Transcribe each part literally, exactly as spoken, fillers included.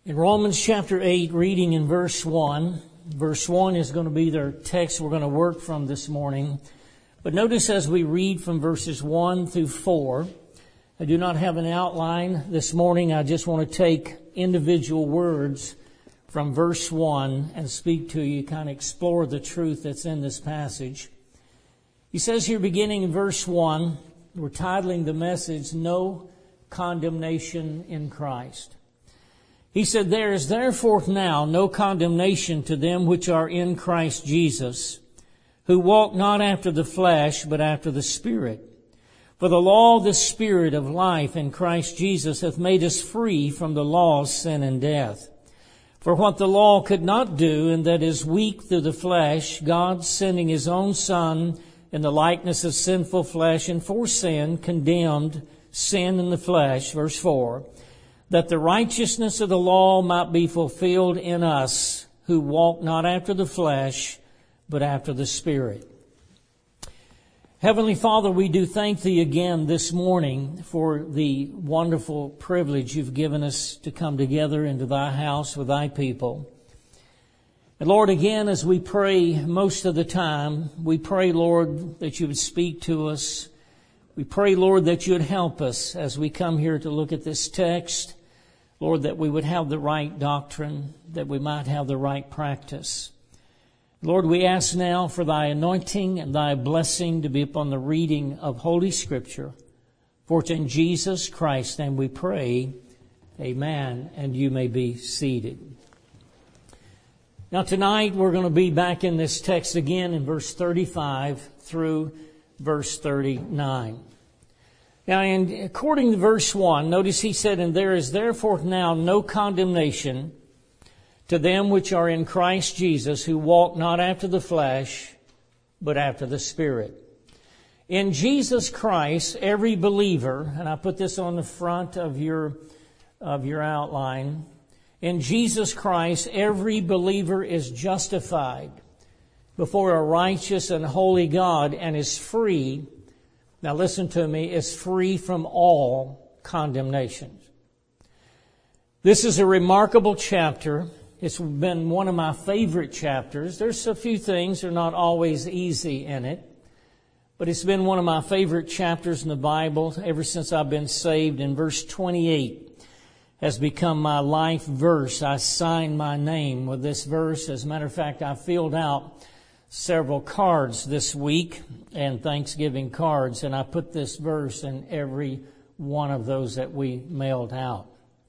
In Romans chapter eight, reading in verse one, verse one is going to be the text we're going to work from this morning. But notice as we read from verses one through four, I do not have an outline this morning. I just want to take individual words from verse one and speak to you, kind of explore the truth that's in this passage. He says here, beginning in verse one, we're titling the message, No Condemnation in Christ. He said, There is therefore now no condemnation to them which are in Christ Jesus, who walk not after the flesh, but after the Spirit. For the law of the Spirit of life in Christ Jesus hath made us free from the law of sin and death. For what the law could not do, and that is weak through the flesh, God sending His own Son in the likeness of sinful flesh, and for sin condemned sin in the flesh, verse four, that the righteousness of the law might be fulfilled in us, who walk not after the flesh, but after the Spirit. Heavenly Father, we do thank Thee again this morning for the wonderful privilege You've given us to come together into Thy house with Thy people. And Lord, again, as we pray most of the time, we pray, Lord, that You would speak to us. We pray, Lord, that You would help us as we come here to look at this text. Lord, that we would have the right doctrine, that we might have the right practice. Lord, we ask now for Thy anointing and Thy blessing to be upon the reading of Holy Scripture. For it's in Jesus Christ's name we pray. Amen. And you may be seated. Now tonight we're going to be back in this text again in verse thirty-five through verse thirty-nine. Now, in, according to verse one, notice he said, And there is therefore now no condemnation to them which are in Christ Jesus, who walk not after the flesh, but after the Spirit. In Jesus Christ, every believer, and I put this on the front of your, of your outline, in Jesus Christ, every believer is justified before a righteous and holy God and is free. Now listen to me, is free from all condemnation. This is a remarkable chapter. It's been one of my favorite chapters. There's a few things that are not always easy in it, but it's been one of my favorite chapters in the Bible ever since I've been saved. And verse twenty-eight has become my life verse. I signed my name with this verse. As a matter of fact, I filled out several cards this week, and Thanksgiving cards, and I put this verse in every one of those that we mailed out.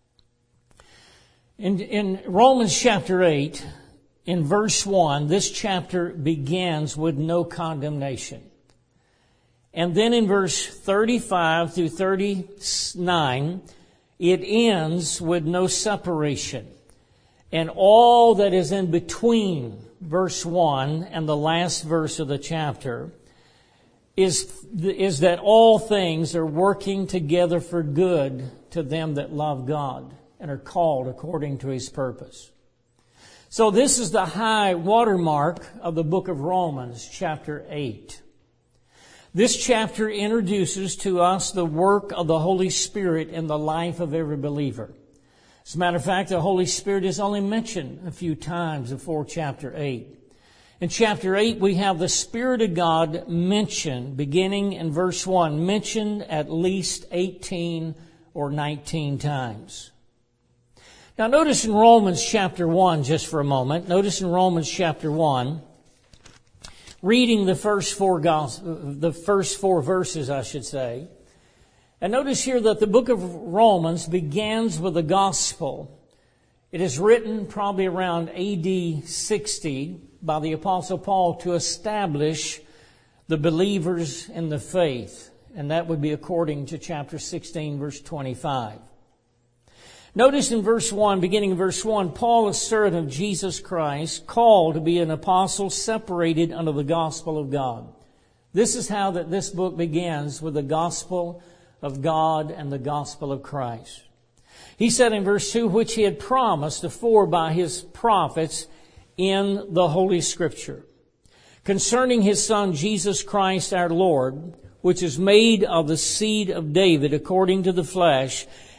In, in Romans chapter eight, in verse one, this chapter begins with no condemnation. And then in verse thirty-five through thirty-nine, it ends with no separation. And all that is in between verse one and the last verse of the chapter is, is that all things are working together for good to them that love God and are called according to His purpose. So this is the high watermark of the book of Romans, chapter eight. This chapter introduces to us the work of the Holy Spirit in the life of every believer. As a matter of fact, the Holy Spirit is only mentioned a few times before chapter eight. In chapter eight, we have the Spirit of God mentioned, beginning in verse one, mentioned at least eighteen or nineteen times. Now notice in Romans chapter one, just for a moment, notice in Romans chapter one, reading the first four gospel, the first four verses, I should say. And notice here that the book of Romans begins with the gospel. It is written probably around A D sixty by the Apostle Paul to establish the believers in the faith. And that would be according to chapter sixteen, verse twenty-five. Notice in verse one, beginning of verse one, Paul, a servant of Jesus Christ, called to be an apostle, separated unto the gospel of God. This is how that this book begins, with the gospel of God and the gospel of Christ. He said in verse two, which He had promised afore by His prophets in the Holy Scripture, concerning His Son Jesus Christ our Lord, which is made of the seed of David according to the flesh,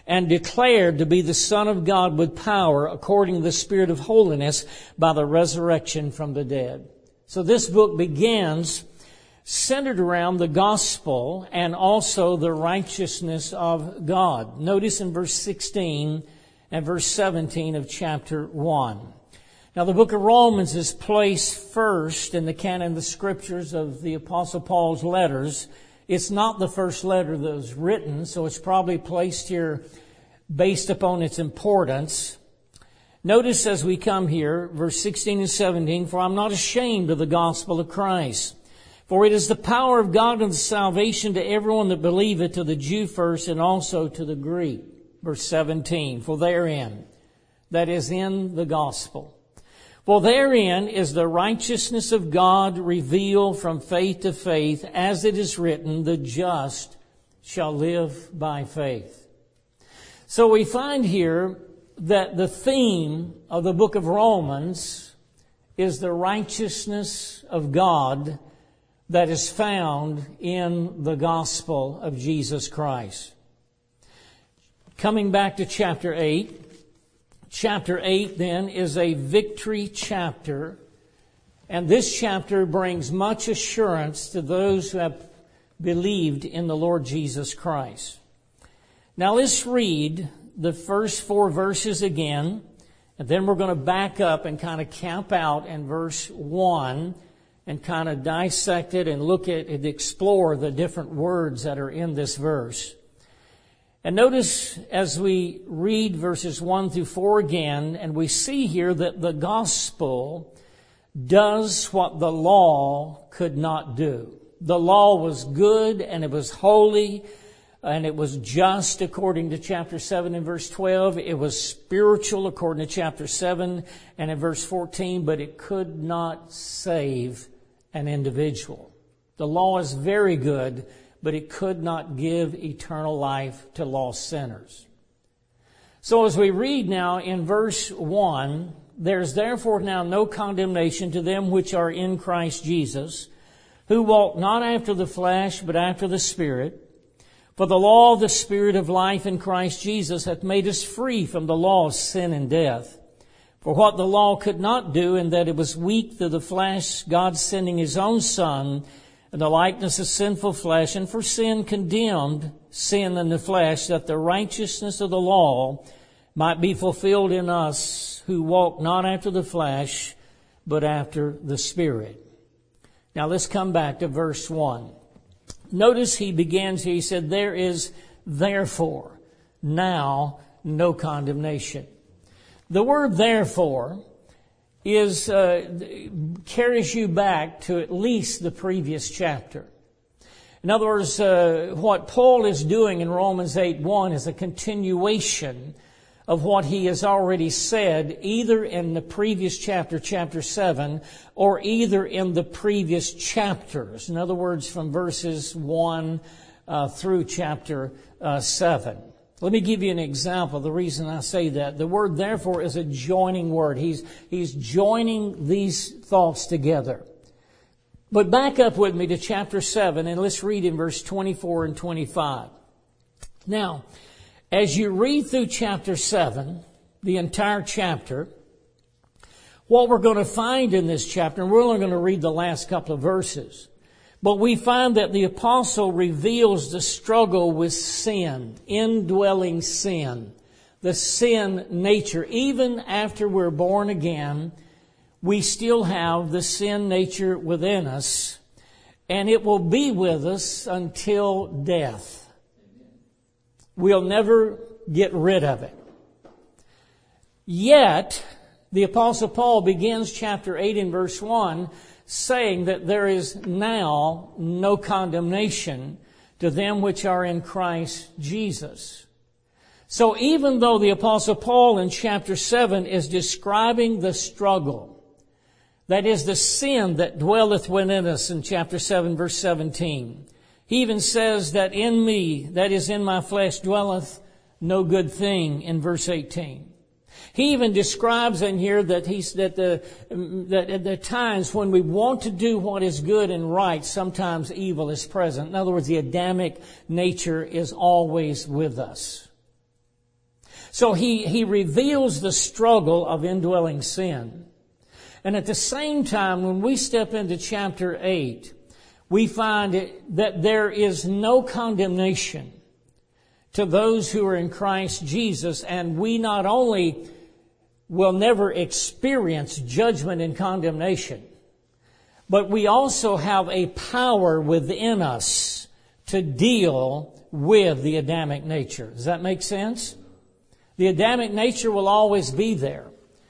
and declared to be the Son of God with power according to the Spirit of holiness by the resurrection from the dead. So this book begins centered around the gospel and also the righteousness of God. Notice in verse sixteen and verse seventeen of chapter one. Now the book of Romans is placed first in the canon of the scriptures of the Apostle Paul's letters. It's not the first letter that was written, so it's probably placed here based upon its importance. Notice as we come here, verse sixteen and seventeen, "For I'm not ashamed of the gospel of Christ, for it is the power of God unto salvation to everyone that believeth, to the Jew first and also to the Greek." Verse seventeen, "For therein," that is in the gospel, "for therein is the righteousness of God revealed from faith to faith, as it is written, the just shall live by faith." So we find here that the theme of the book of Romans is the righteousness of God that is found in the gospel of Jesus Christ. Coming back to chapter eight, chapter eight then is a victory chapter, and this chapter brings much assurance to those who have believed in the Lord Jesus Christ. Now let's read the first four verses again, and then we're going to back up and kind of camp out in verse one and kind of dissect it and look at and explore the different words that are in this verse. And notice as we read verses one through four again, and we see here that the gospel does what the law could not do. The law was good and it was holy and it was just according to chapter seven and verse twelve. It was spiritual according to chapter seven and in verse fourteen, but it could not save an individual. The law is very good, but it could not give eternal life to lost sinners. So as we read now in verse one, "There's therefore now no condemnation to them which are in Christ Jesus, who walk not after the flesh, but after the Spirit. For the law of the Spirit of life in Christ Jesus hath made us free from the law of sin and death. For what the law could not do, in that it was weak through the flesh, God sending His own Son in the likeness of sinful flesh, and for sin condemned sin in the flesh, that the righteousness of the law might be fulfilled in us who walk not after the flesh, but after the Spirit." Now let's come back to verse one. Notice he begins, he said, "There is therefore now no condemnation." The word therefore is uh, carries you back to at least the previous chapter. In other words, uh, what Paul is doing in Romans eight one is a continuation of what he has already said, either in the previous chapter, chapter seven, or either in the previous chapters. In other words, from verses one uh, through chapter uh, seven. Let me give you an example. The reason I say that, the word therefore is a joining word. He's, he's joining these thoughts together. But back up with me to chapter seven and let's read in verse twenty-four and twenty-five. Now, as you read through chapter seven, the entire chapter, what we're going to find in this chapter, and we're only going to read the last couple of verses, but we find that the apostle reveals the struggle with sin, indwelling sin, the sin nature. Even after we're born again, we still have the sin nature within us, and it will be with us until death. We'll never get rid of it. Yet, the Apostle Paul begins chapter eight in verse one saying that there is now no condemnation to them which are in Christ Jesus. So even though the Apostle Paul in chapter seven is describing the struggle, that is the sin that dwelleth within us in chapter seven verse seventeen, he even says that in me, that is in my flesh, dwelleth no good thing in verse eighteen. He even describes in here that he's, that the, that at the times when we want to do what is good and right, sometimes evil is present. In other words, the Adamic nature is always with us. So he, he reveals the struggle of indwelling sin. And at the same time, when we step into chapter eight, we find it, that there is no condemnation to those who are in Christ Jesus. And we not only will never experience judgment and condemnation, but we also have a power within us to deal with the Adamic nature. Does that make sense? The Adamic nature will always be there.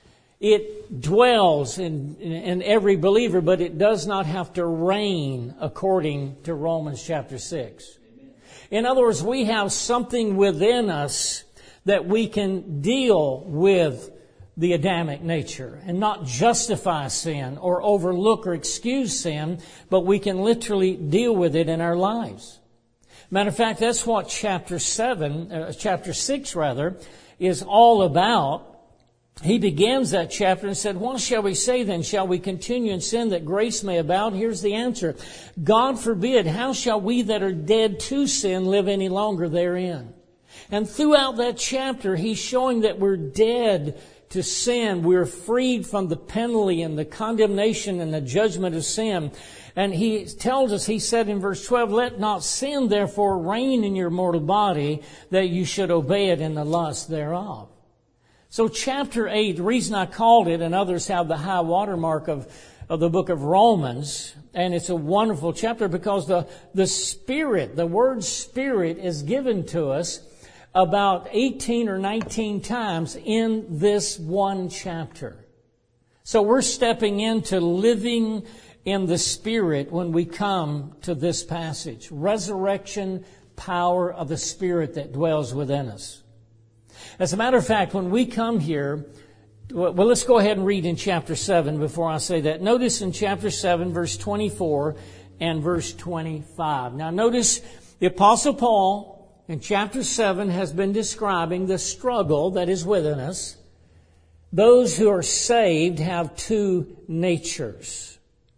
It dwells in, in every believer, but it does not have to reign according to Romans chapter six. In other words, we have something within us that we can deal with the Adamic nature and not justify sin or overlook or excuse sin, but we can literally deal with it in our lives. Matter of fact, that's what chapter seven, uh, chapter six rather, is all about. He begins that chapter and said, "What shall we say then? Shall we continue in sin that grace may abound?" Here's the answer. God forbid. How shall we that are dead to sin live any longer therein? And throughout that chapter, he's showing that we're dead to sin. We're freed from the penalty and the condemnation and the judgment of sin. And he tells us, he said in verse twelve, "Let not sin therefore reign in your mortal body, that you should obey it in the lust thereof." So chapter eight, the reason I called it, and others have the high watermark of, of the book of Romans, and it's a wonderful chapter because the, the Spirit, the word Spirit is given to us about eighteen or nineteen times in this one chapter. So we're stepping into living in the Spirit when we come to this passage. Resurrection power of the Spirit that dwells within us. As a matter of fact, when we come here, well, let's go ahead and read in chapter seven before I say that. Notice in chapter seven, verse twenty-four and verse twenty-five. Now notice the Apostle Paul in chapter seven has been describing the struggle that is within us. Those who are saved have two natures.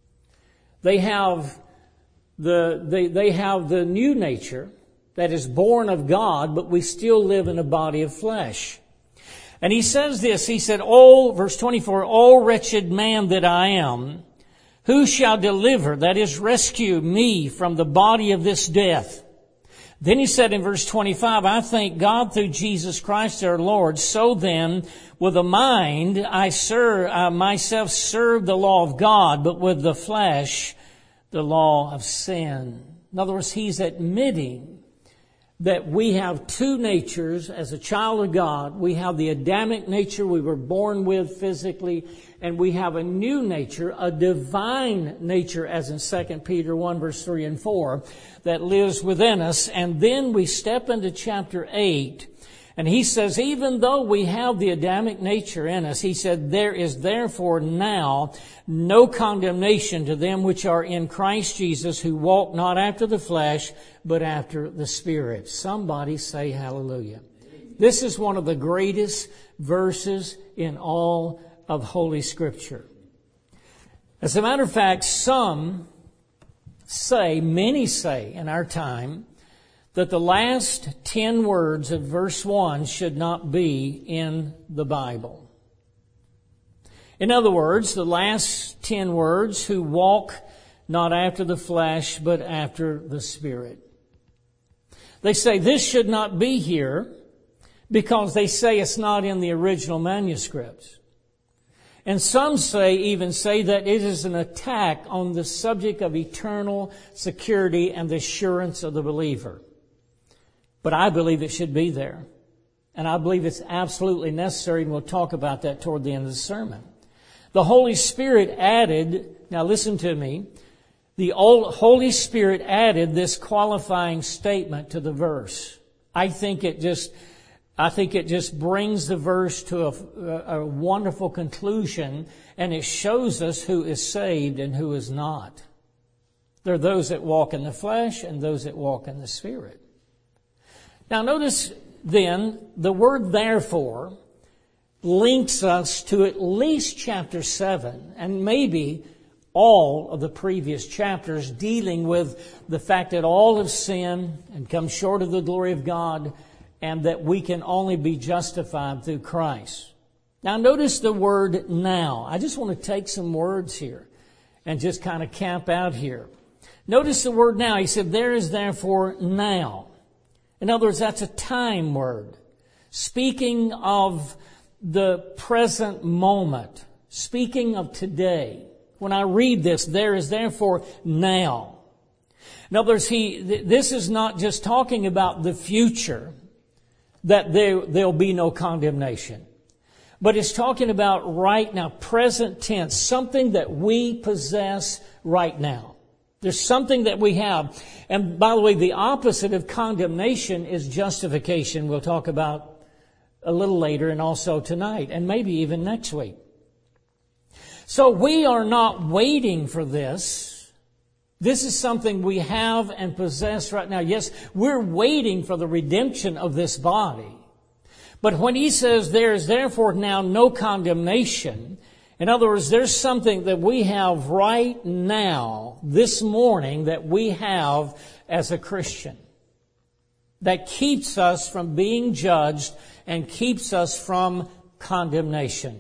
They have the, they, they have the new nature that is born of God, but we still live in a body of flesh. And he says this, he said, "Oh," verse twenty-four, "O wretched man that I am, who shall deliver," that is, rescue me from the body of this death? Then he said in verse twenty-five, "I thank God through Jesus Christ our Lord. So then, with the mind, I serve, I myself serve the law of God, but with the flesh, the law of sin." In other words, he's admitting that we have two natures as a child of God. We have the Adamic nature we were born with physically, and we have a new nature, a divine nature, as in Second Peter one, verse three and four, that lives within us. And then we step into chapter eight, and he says, even though we have the Adamic nature in us, he said, "There is therefore now no condemnation to them which are in Christ Jesus, who walk not after the flesh, but after the Spirit." Somebody say hallelujah. This is one of the greatest verses in all of Holy Scripture. As a matter of fact, some say, many say in our time, that the last ten words of verse one should not be in the Bible. In other words, the last ten words, "who walk not after the flesh, but after the Spirit." They say this should not be here because they say it's not in the original manuscripts. And some say, even say that it is an attack on the subject of eternal security and the assurance of the believer. But I believe it should be there. And I believe it's absolutely necessary, and we'll talk about that toward the end of the sermon. The Holy Spirit added, now listen to me, the old Holy Spirit added this qualifying statement to the verse. I think it just, I think it just brings the verse to a, a wonderful conclusion, and it shows us who is saved and who is not. There are those that walk in the flesh and those that walk in the Spirit. Now notice then, the word "therefore" links us to at least chapter seven, and maybe all of the previous chapters, dealing with the fact that all have sinned and come short of the glory of God, and that we can only be justified through Christ. Now notice the word now. I just want to take some words here and just kind of camp out here. Notice the word now. He said, there is therefore now. In other words, that's a time word. Speaking of the present moment. Speaking of today. When I read this, there is therefore now. In other words, he, th- this is not just talking about the future, that there, there'll be no condemnation. But it's talking about right now, present tense, something that we possess right now. There's something that we have. And by the way, the opposite of condemnation is justification. We'll talk about a little later and also tonight and maybe even next week. So we are not waiting for this. This is something we have and possess right now. Yes, we're waiting for the redemption of this body. But when he says there is therefore now no condemnation, in other words, there's something that we have right now, this morning, that we have as a Christian that keeps us from being judged and keeps us from condemnation.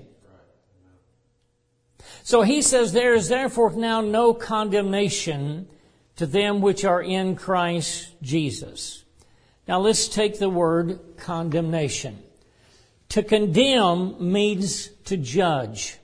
So he says, there is therefore now no condemnation to them which are in Christ Jesus. Now let's take the word condemnation. To condemn means to judge.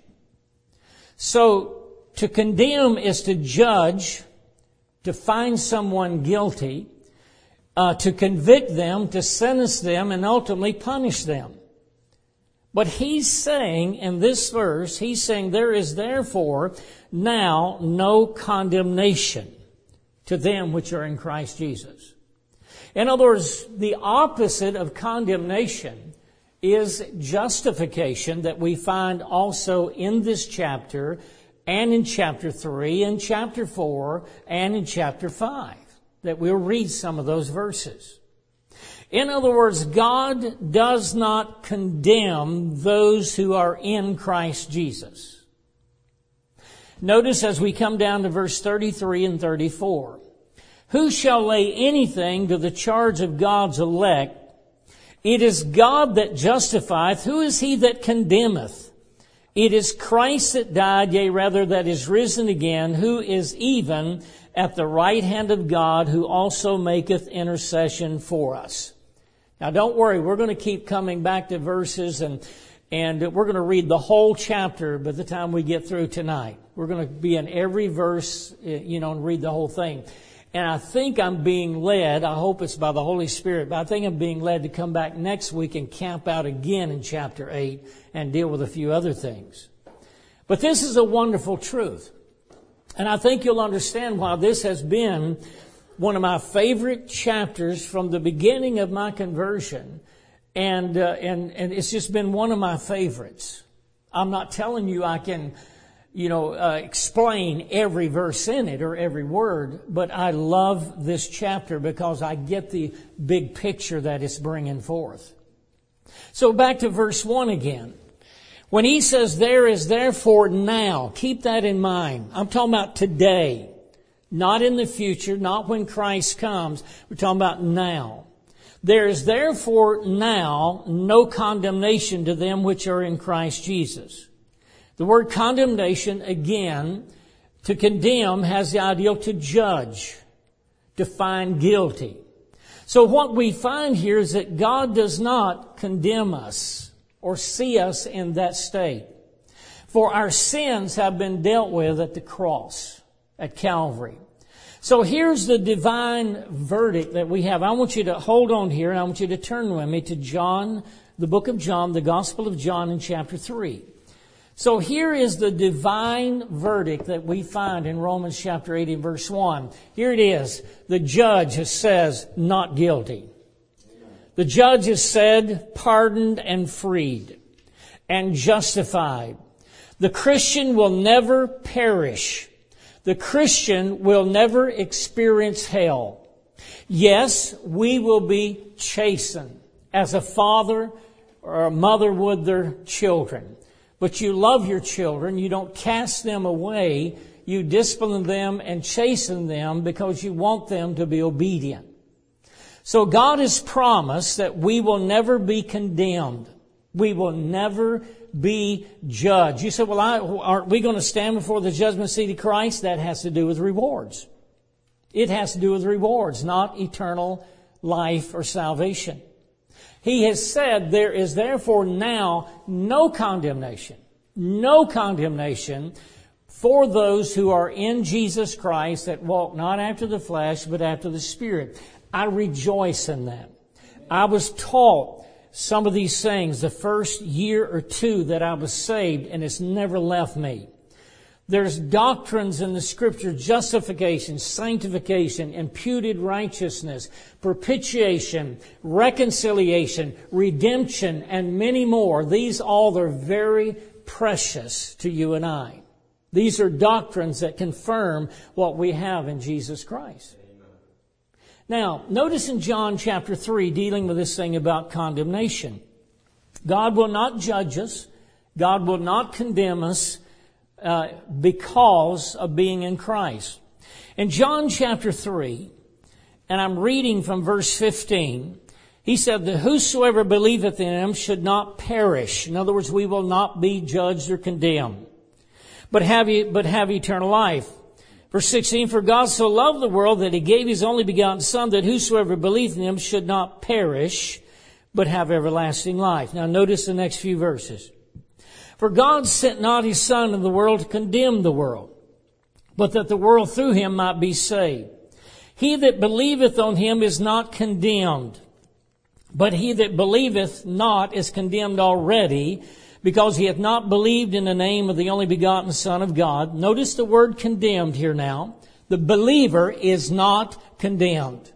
So to condemn is to judge, to find someone guilty, uh, to convict them, to sentence them, and ultimately punish them. But he's saying in this verse, he's saying there is therefore now no condemnation to them which are in Christ Jesus. In other words, the opposite of condemnation is justification that we find also in this chapter and in chapter three, and chapter four, and in chapter five. That we'll read some of those verses. In other words, God does not condemn those who are in Christ Jesus. Notice as we come down to verse thirty-three and thirty-four. Who shall lay anything to the charge of God's elect? It is God that justifieth. Who is he that condemneth? It is Christ that died, yea, rather that is risen again, who is even at the right hand of God, who also maketh intercession for us. Now don't worry, we're going to keep coming back to verses and and we're going to read the whole chapter by the time we get through tonight. We're going to be in every verse, you know, and read the whole thing. And I think I'm being led, I hope it's by the Holy Spirit, but I think I'm being led to come back next week and camp out again in chapter eight and deal with a few other things. But this is a wonderful truth. And I think you'll understand why this has been one of my favorite chapters from the beginning of my conversion. And, uh, and, and it's just been one of my favorites. I'm not telling you I can, you know, uh, explain every verse in it or every word, but I love this chapter because I get the big picture that it's bringing forth. So back to verse one again. When he says there is therefore now, keep that in mind. I'm talking about today, not in the future, not when Christ comes. We're talking about now. There is therefore now no condemnation to them which are in Christ Jesus. The word condemnation, again, to condemn has the ideal to judge, to find guilty. So what we find here is that God does not condemn us or see us in that state. For our sins have been dealt with at the cross, at Calvary. So here's the divine verdict that we have. I want you to hold on here and I want you to turn with me to John, the book of John, the Gospel of John in chapter three. So here is the divine verdict that we find in Romans chapter eight and verse one. Here it is. The judge says, not guilty. The judge has said, pardoned and freed and justified. The Christian will never perish. The Christian will never experience hell. Yes, we will be chastened as a father or a mother would their children. But you love your children. You don't cast them away. You discipline them and chasten them because you want them to be obedient. So God has promised that we will never be condemned. We will never be judged. You say, well, I, aren't we going to stand before the judgment seat of Christ? That has to do with rewards. It has to do with rewards, not eternal life or salvation. He has said there is therefore now no condemnation, no condemnation for those who are in Jesus Christ that walk not after the flesh but after the Spirit. I rejoice in that. I was taught some of these things the first year or two that I was saved, and it's never left me. There's doctrines in the Scripture: justification, sanctification, imputed righteousness, propitiation, reconciliation, redemption, and many more. These all are very precious to you and I. These are doctrines that confirm what we have in Jesus Christ. Now, notice in John chapter three, dealing with this thing about condemnation. God will not judge us. God will not condemn us uh, because of being in Christ. In John chapter three, and I'm reading from verse fifteen, he said that whosoever believeth in him should not perish. In other words, we will not be judged or condemned, but have, but have eternal life. Verse sixteen, for God so loved the world that he gave his only begotten Son, that whosoever believeth in him should not perish, but have everlasting life. Now notice the next few verses. For God sent not his Son into the world to condemn the world, but that the world through him might be saved. He that believeth on him is not condemned, but he that believeth not is condemned already, because he hath not believed in the name of the only begotten Son of God. Notice the word condemned here now. The believer is not condemned.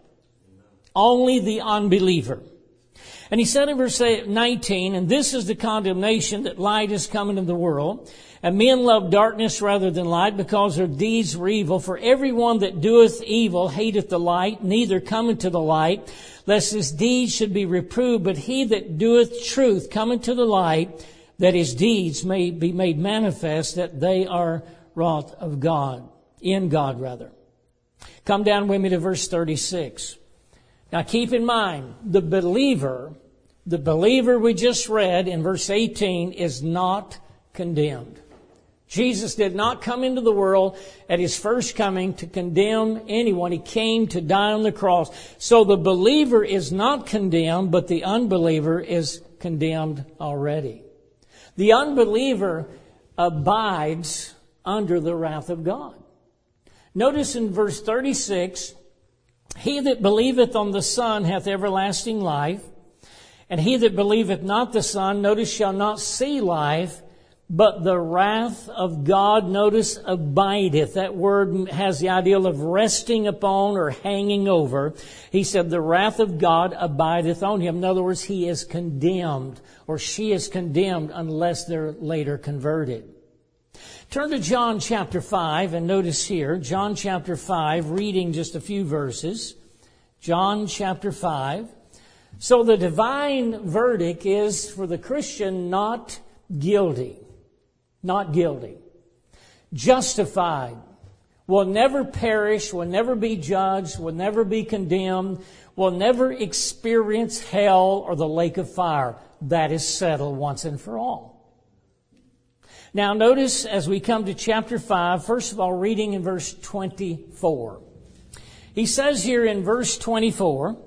Only the unbeliever. And he said in verse nineteen, and this is the condemnation, that light is come into the world, and men love darkness rather than light, because their deeds were evil. For every one that doeth evil hateth the light, neither cometh to the light, lest his deeds should be reproved. But he that doeth truth cometh to the light, that his deeds may be made manifest, that they are wrought of God, in God rather. Come down with me to verse thirty-six. Now keep in mind, the believer, the believer we just read in verse eighteen is not condemned. Jesus did not come into the world at his first coming to condemn anyone. He came to die on the cross. So the believer is not condemned, but the unbeliever is condemned already. The unbeliever abides under the wrath of God. Notice in verse thirty-six, he that believeth on the Son hath everlasting life, and he that believeth not the Son, notice, shall not see life, but the wrath of God, notice, abideth. That word has the idea of resting upon or hanging over. He said the wrath of God abideth on him. In other words, he is condemned, or she is condemned, unless they're later converted. Turn to John chapter five, and notice here, John chapter five, reading just a few verses. John chapter five. So the divine verdict is for the Christian not guilty. Not guilty. Justified. Will never perish, will never be judged, will never be condemned, will never experience hell or the lake of fire. That is settled once and for all. Now notice as we come to chapter five, first of all, reading in verse twenty-four. He says here in verse twenty-four,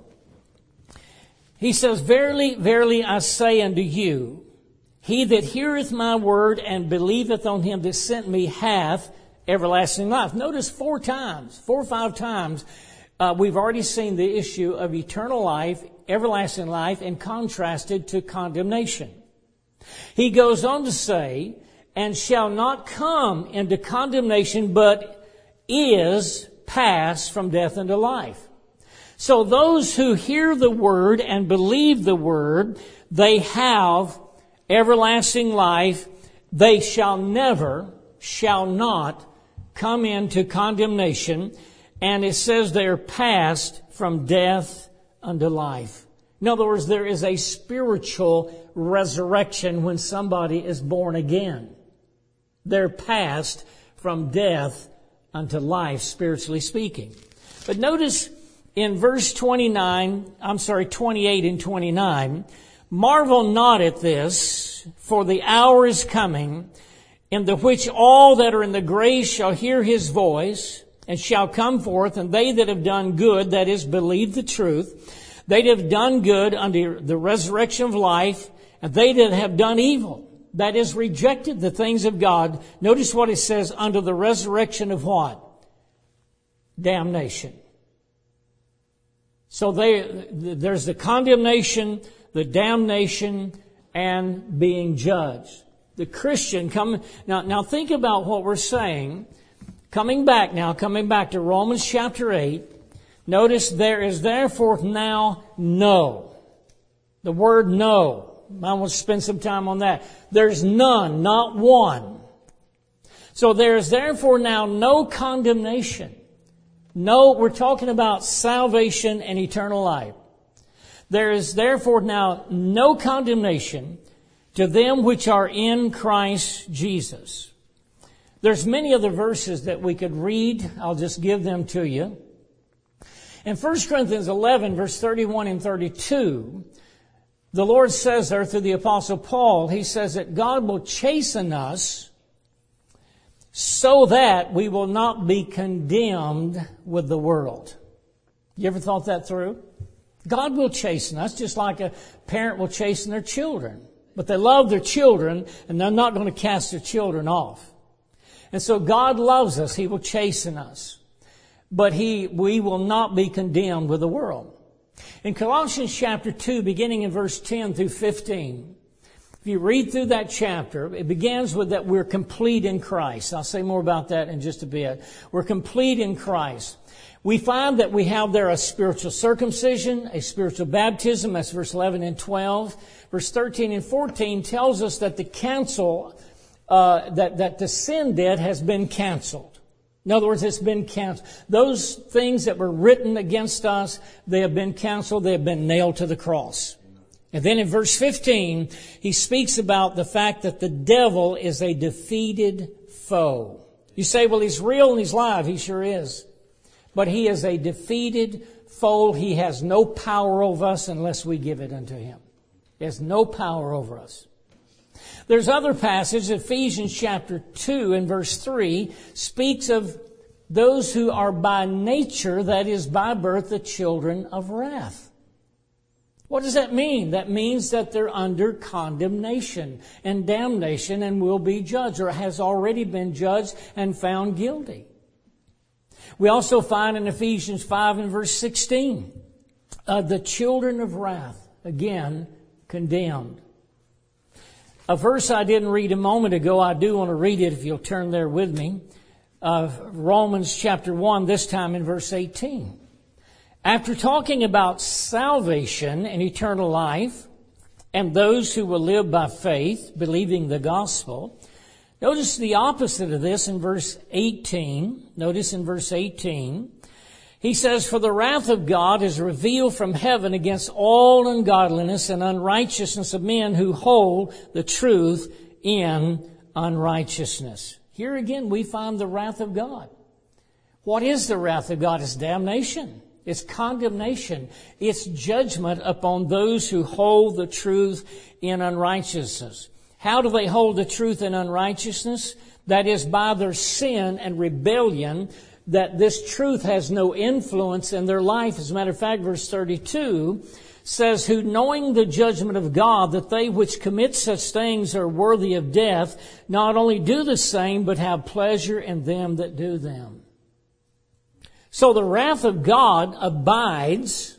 he says, Verily, verily, I say unto you, he that heareth my word and believeth on him that sent me hath everlasting life. Notice four times, four or five times, uh, we've already seen the issue of eternal life, everlasting life, and contrasted to condemnation. He goes on to say, and shall not come into condemnation, but is passed from death into life. So those who hear the word and believe the word, they have everlasting life. They shall never, shall not come into condemnation. And it says they are passed from death unto life. In other words, there is a spiritual resurrection when somebody is born again. They're passed from death unto life, spiritually speaking. But notice in verse twenty-nine, I'm sorry, twenty-eight and twenty-nine, marvel not at this, for the hour is coming, in the which all that are in the grave shall hear his voice, and shall come forth, and they that have done good, that is, believe the truth, they that have done good under the resurrection of life, and they that have done evil, that is, rejected the things of God. Notice what it says, under the resurrection of what? Damnation. So they, there's the condemnation, the damnation, and being judged. The Christian come, now, now think about what we're saying. Coming back now, coming back to Romans chapter eight. Notice there is therefore now no. The word no. I want to spend some time on that. There's none, not one. So there is therefore now no condemnation. No, we're talking about salvation and eternal life. There is therefore now no condemnation to them which are in Christ Jesus. There's many other verses that we could read. I'll just give them to you. In First Corinthians eleven, verse thirty-one and thirty-two, the Lord says there through the Apostle Paul, he says that God will chasten us so that we will not be condemned with the world. You ever thought that through? God will chasten us just like a parent will chasten their children. But they love their children, and they're not going to cast their children off. And so God loves us. He will chasten us. But He, we will not be condemned with the world. In Colossians chapter two, beginning in verse ten through fifteen, if you read through that chapter, it begins with that we're complete in Christ. I'll say more about that in just a bit. We're complete in Christ. We find that we have there a spiritual circumcision, a spiritual baptism. That's verse eleven and twelve. Verse thirteen and fourteen tells us that the cancel, uh, that, that the sin debt has been canceled. In other words, it's been canceled. Those things that were written against us, they have been canceled. They have been nailed to the cross. And then in verse fifteen, he speaks about the fact that the devil is a defeated foe. You say, well, he's real and he's live. He sure is. But he is a defeated foe. He has no power over us unless we give it unto him. He has no power over us. There's other passages. Ephesians chapter two and verse three speaks of those who are by nature, that is by birth, the children of wrath. What does that mean? That means that they're under condemnation and damnation and will be judged, or has already been judged and found guilty. We also find in Ephesians five and verse sixteen, uh, the children of wrath, again, condemned. A verse I didn't read a moment ago, I do want to read it if you'll turn there with me. Uh, Romans chapter one, this time in verse eighteen. After talking about salvation and eternal life and those who will live by faith, believing the gospel, notice the opposite of this in verse eighteen. Notice in verse eighteen, he says, for the wrath of God is revealed from heaven against all ungodliness and unrighteousness of men who hold the truth in unrighteousness. Here again we find the wrath of God. What is the wrath of God? It's damnation. It's condemnation. It's judgment upon those who hold the truth in unrighteousness. How do they hold the truth in unrighteousness? That is by their sin and rebellion, that this truth has no influence in their life. As a matter of fact, verse thirty-two says, who knowing the judgment of God, that they which commit such things are worthy of death, not only do the same, but have pleasure in them that do them. So the wrath of God abides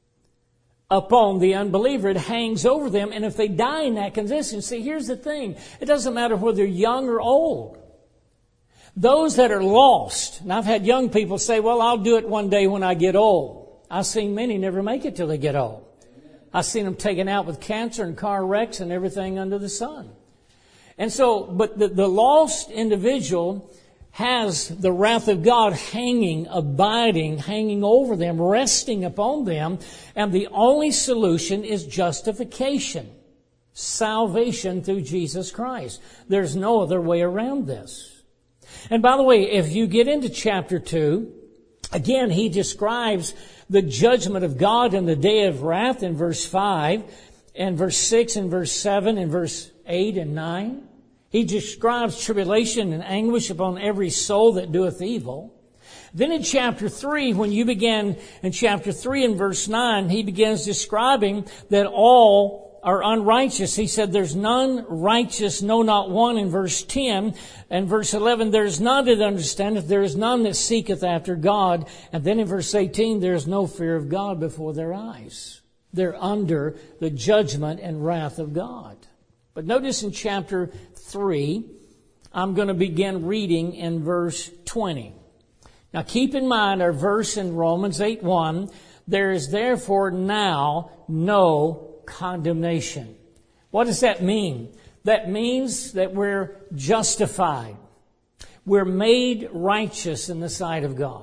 upon the unbeliever. It hangs over them. And if they die in that condition, see, here's the thing. It doesn't matter whether they're young or old. Those that are lost, and I've had young people say, well, I'll do it one day when I get old. I've seen many never make it till they get old. I've seen them taken out with cancer and car wrecks and everything under the sun. And so, but the, the lost individual has the wrath of God hanging, abiding, hanging over them, resting upon them. And the only solution is justification, salvation through Jesus Christ. There's no other way around this. And by the way, if you get into chapter two, Again, he describes the judgment of God in the day of wrath in verse five, and verse six, and verse seven, and verse eight and nine. He describes tribulation and anguish upon every soul that doeth evil. Then in chapter three, when you begin in chapter three and verse nine, he begins describing that all are unrighteous. He said, there's none righteous, no, not one, in verse ten. And verse eleven, there is none that understandeth, there is none that seeketh after God. And then in verse eighteen, there is no fear of God before their eyes. They're under the judgment and wrath of God. But notice in chapter three, I'm going to begin reading in verse twenty. Now keep in mind our verse in Romans eight one, there is therefore now no condemnation. What does that mean? That means that we're justified. We're made righteous in the sight of God.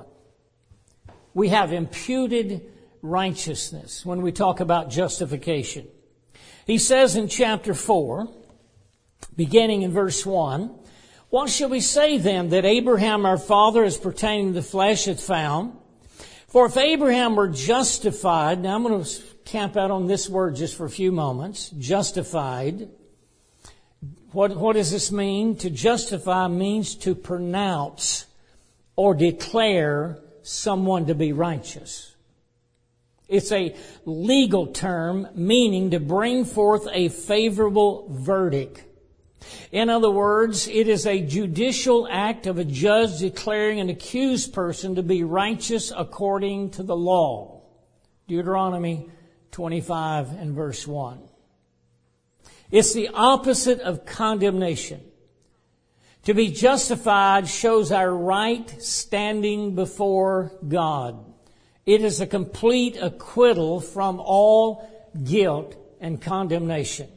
We have imputed righteousness when we talk about justification. He says in chapter four, beginning in verse one, what shall we say then that Abraham our father as pertaining to the flesh hath found? For if Abraham were justified, now I'm going to camp out on this word just for a few moments, justified. What, what does this mean? To justify means to pronounce or declare someone to be righteous. It's a legal term meaning to bring forth a favorable verdict. In other words, it is a judicial act of a judge declaring an accused person to be righteous according to the law. Deuteronomy twenty-five and verse one. It's the opposite of condemnation. To be justified shows our right standing before God. It is a complete acquittal from all guilt and condemnation.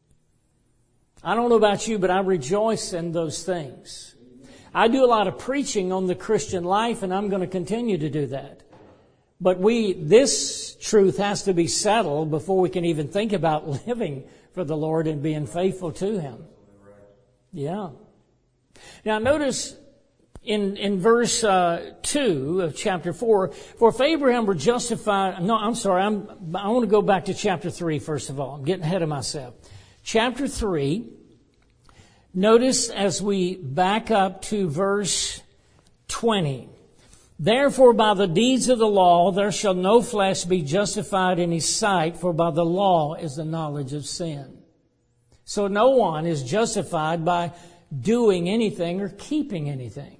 I don't know about you, but I rejoice in those things. I do a lot of preaching on the Christian life, and I'm going to continue to do that. But we, this truth has to be settled before we can even think about living for the Lord and being faithful to Him. Yeah. Now notice in, in verse uh, two of chapter four, for if Abraham were justified, no, I'm sorry, I'm, I want to go back to chapter three first of all. I'm getting ahead of myself. Chapter three, notice as we back up to verse twenty. Therefore by the deeds of the law there shall no flesh be justified in his sight, for by the law is the knowledge of sin. So no one is justified by doing anything or keeping anything.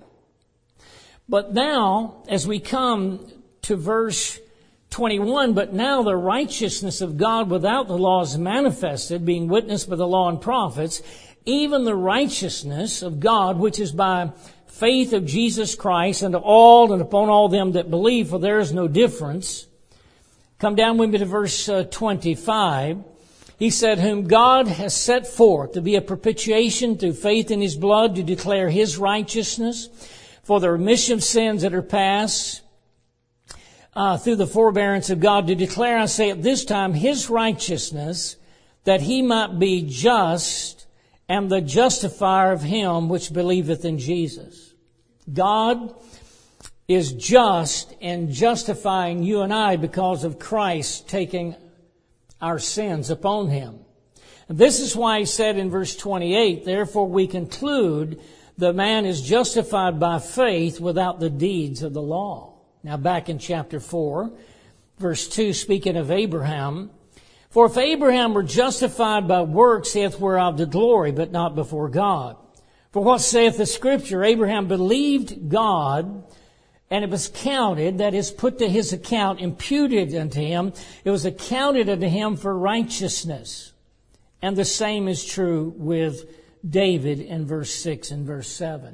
But now, as we come to verse twenty-one, but now the righteousness of God without the law is manifested, being witnessed by the law and prophets, even the righteousness of God, which is by faith of Jesus Christ unto all and upon all them that believe, for there is no difference. Come down with me to verse uh, twenty-five. He said, whom God has set forth to be a propitiation through faith in His blood, to declare His righteousness for the remission of sins that are past, Uh, through the forbearance of God, to declare, I say at this time, His righteousness, that He might be just and the justifier of him which believeth in Jesus. God is just in justifying you and I because of Christ taking our sins upon Him. And this is why He said in verse twenty-eight, therefore we conclude the man is justified by faith without the deeds of the law. Now back in chapter four, verse two, speaking of Abraham, for if Abraham were justified by works, he hath whereof the glory, but not before God. For what saith the Scripture? Abraham believed God, and it was counted, that is put to his account, imputed unto him. It was accounted unto him for righteousness. And the same is true with David in verse six and verse seven.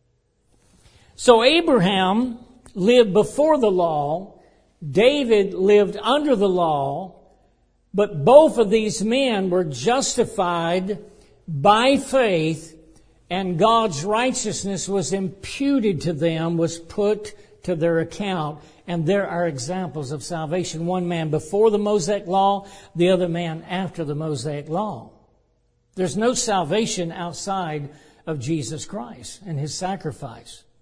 So Abraham lived before the law. David lived under the law. But both of these men were justified by faith, and God's righteousness was imputed to them, was put to their account. And there are examples of salvation. One man before the Mosaic law, the other man after the Mosaic law. There's no salvation outside of Jesus Christ and His sacrifice.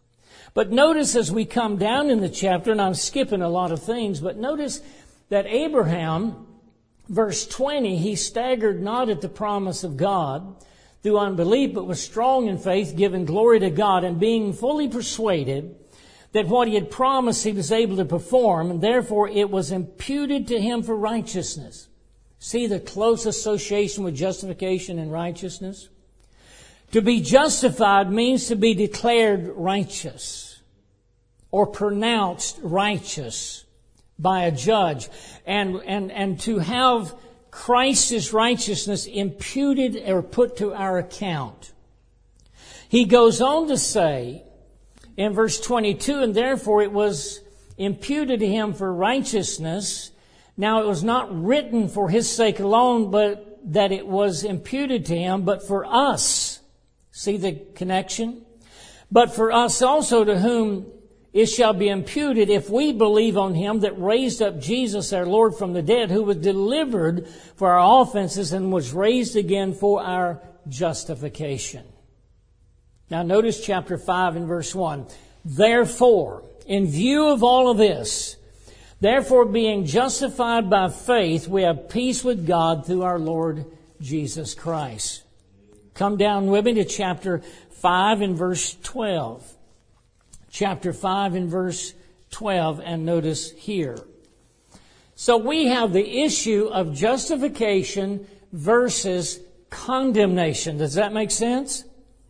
But notice as we come down in the chapter, and I'm skipping a lot of things, but notice that Abraham, verse twenty, he staggered not at the promise of God through unbelief, but was strong in faith, giving glory to God, and being fully persuaded that what he had promised he was able to perform, and therefore it was imputed to him for righteousness. See the close association with justification and righteousness? To be justified means to be declared righteous or pronounced righteous by a judge. And, and, and to have Christ's righteousness imputed or put to our account. He goes on to say in verse twenty-two, and therefore it was imputed to him for righteousness. Now it was not written for his sake alone, but that it was imputed to him, but for us. See the connection? But for us also, to whom it shall be imputed if we believe on him that raised up Jesus our Lord from the dead, who was delivered for our offenses and was raised again for our justification. Now notice chapter five and verse one. Therefore, in view of all of this, therefore being justified by faith, we have peace with God through our Lord Jesus Christ. Come down with me to chapter five and verse twelve. Chapter five and verse twelve, and notice here. So we have the issue of justification versus condemnation. Does that make sense?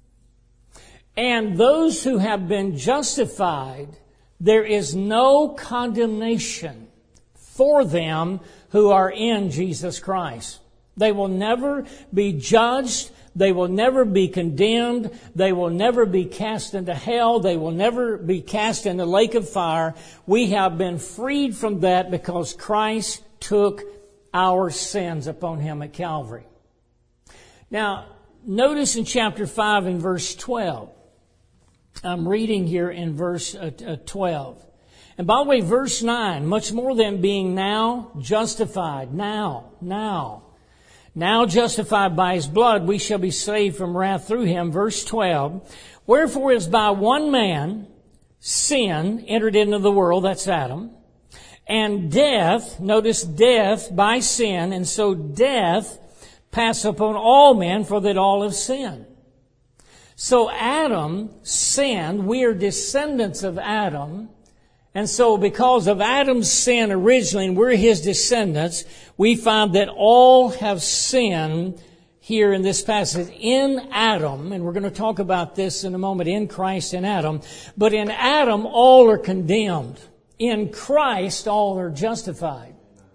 And those who have been justified, there is no condemnation for them who are in Jesus Christ. They will never be judged. They will never be condemned. They will never be cast into hell. They will never be cast in the lake of fire. We have been freed from that because Christ took our sins upon him at Calvary. Now, notice in chapter five and verse twelve. I'm reading here in verse twelve. And by the way, verse nine, much more than being now justified. Now, now. Now justified by his blood, we shall be saved from wrath through him. Verse twelve. Wherefore is by one man sin entered into the world, that's Adam, and death, notice death by sin, and so death passed upon all men, for that all have sinned. So Adam sinned. We are descendants of Adam. And so because of Adam's sin originally, and we're his descendants, we find that all have sinned here in this passage in Adam. And we're going to talk about this in a moment, in Christ and Adam. But in Adam, all are condemned. In Christ, all are justified.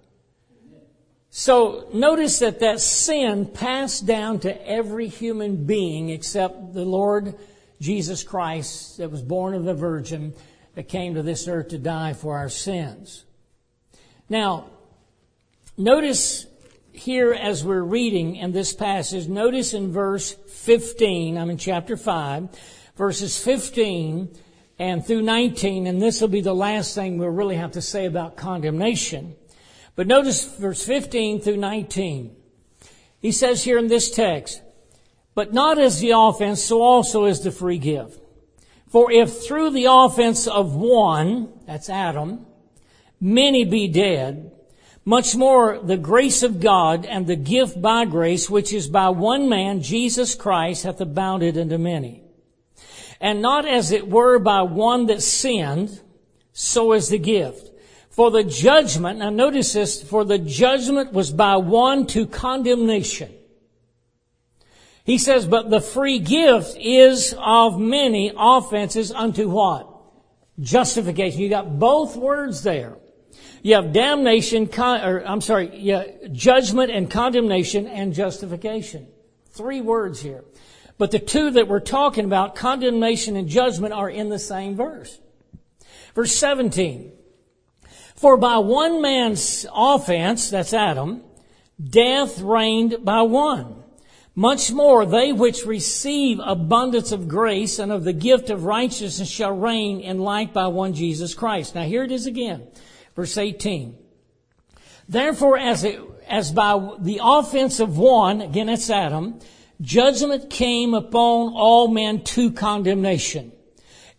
So notice that that sin passed down to every human being except the Lord Jesus Christ that was born of the Virgin, that came to this earth to die for our sins. Now, notice here as we're reading in this passage, notice in verse fifteen, I'm in chapter five, verses fifteen and through nineteen, and this will be the last thing we'll really have to say about condemnation. But notice verse fifteen through nineteen. He says here in this text, but not as the offense, so also is the free gift. For if through the offense of one, that's Adam, many be dead, much more the grace of God and the gift by grace, which is by one man, Jesus Christ, hath abounded unto many. And not as it were by one that sinned, so is the gift. For the judgment, now notice this, for the judgment was by one to condemnation. He says, but the free gift is of many offenses unto what? Justification. You got both words there. You have damnation, con, or I'm sorry, yeah, judgment and condemnation and justification. Three words here. But the two that we're talking about, condemnation and judgment, are in the same verse. Verse seventeen. For by one man's offense, that's Adam, death reigned by one. Much more, they which receive abundance of grace and of the gift of righteousness shall reign in like by one Jesus Christ. Now here it is again, verse eighteen. Therefore, as it, as by the offense of one, again it's Adam, judgment came upon all men to condemnation.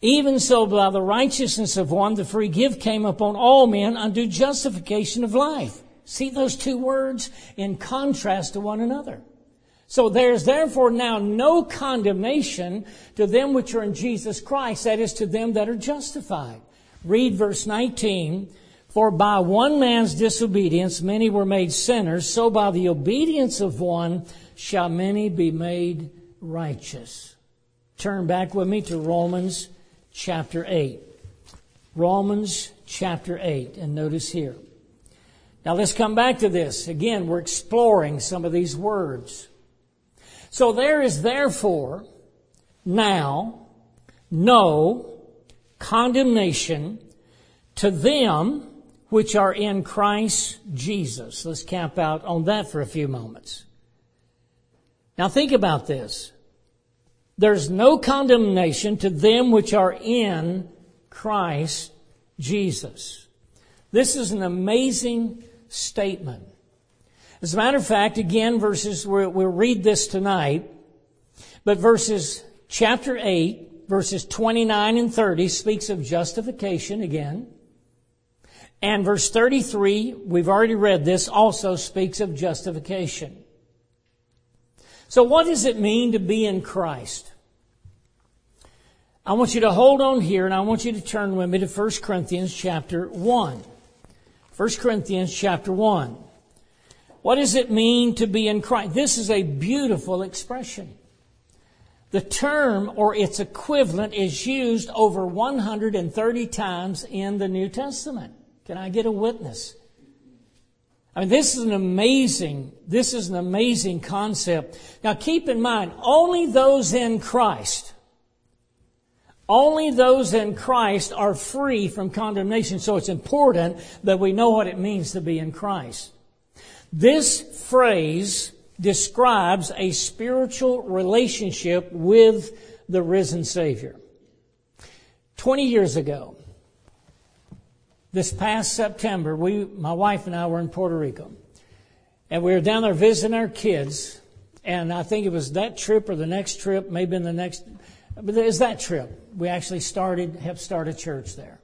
Even so, by the righteousness of one, the free gift came upon all men unto justification of life. See those two words in contrast to one another. So there is therefore now no condemnation to them which are in Jesus Christ, that is, to them that are justified. Read verse nineteen. For by one man's disobedience many were made sinners, so by the obedience of one shall many be made righteous. Turn back with me to Romans chapter eight. Romans chapter eight, and notice here. Now let's come back to this. Again, we're exploring some of these words. So there is therefore now no condemnation to them which are in Christ Jesus. Let's camp out on that for a few moments. Now think about this. There's no condemnation to them which are in Christ Jesus. This is an amazing statement. As a matter of fact, again, verses, we'll read this tonight, but verses, chapter eight, verses twenty-nine and thirty speaks of justification again. And verse thirty-three, we've already read this, also speaks of justification. So what does it mean to be in Christ? I want you to hold on here, and I want you to turn with me to First Corinthians chapter one. First Corinthians chapter one. What does it mean to be in Christ? This is a beautiful expression. The term or its equivalent is used over one hundred thirty times in the New Testament. Can I get a witness? I mean, this is an amazing, this is an amazing concept. Now keep in mind, only those in Christ, only those in Christ are free from condemnation. So it's important that we know what it means to be in Christ. This phrase describes a spiritual relationship with the risen Savior. Twenty years ago, this past September, we, my wife and I were in Puerto Rico. And we were down there visiting our kids. And I think it was that trip or the next trip, maybe in the next, but it was that trip. We actually started, helped start a church there.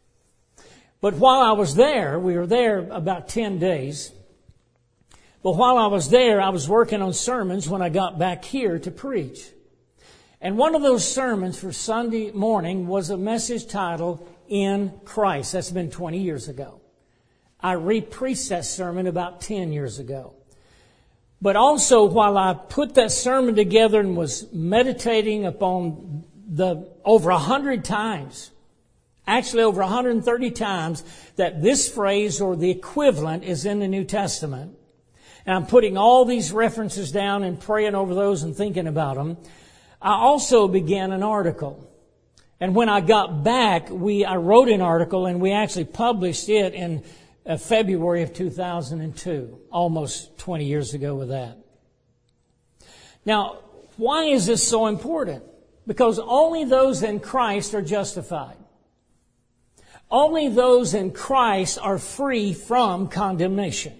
But while I was there, we were there about ten days. But while I was there, I was working on sermons when I got back here to preach. And one of those sermons for Sunday morning was a message titled, In Christ. That's been twenty years ago. I re-preached that sermon about ten years ago. But also, while I put that sermon together and was meditating upon the over a hundred times, actually over one hundred thirty times, that this phrase or the equivalent is in the New Testament, and I'm putting all these references down and praying over those and thinking about them, I also began an article. And when I got back, we I wrote an article and we actually published it in uh, February of two thousand two, almost twenty years ago with that. Now, why is this so important? Because only those in Christ are justified. Only those in Christ are free from condemnation.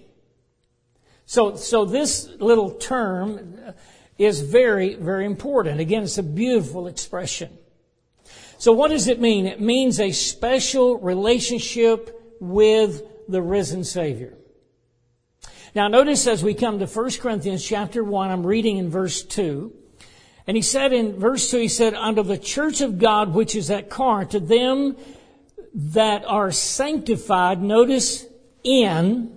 So, so this little term is very, very important. Again, it's a beautiful expression. So what does it mean? It means a special relationship with the risen Savior. Now notice as we come to First Corinthians chapter one, I'm reading in verse two. And he said in verse two, he said, Unto the church of God which is at Corinth, to them that are sanctified, notice in,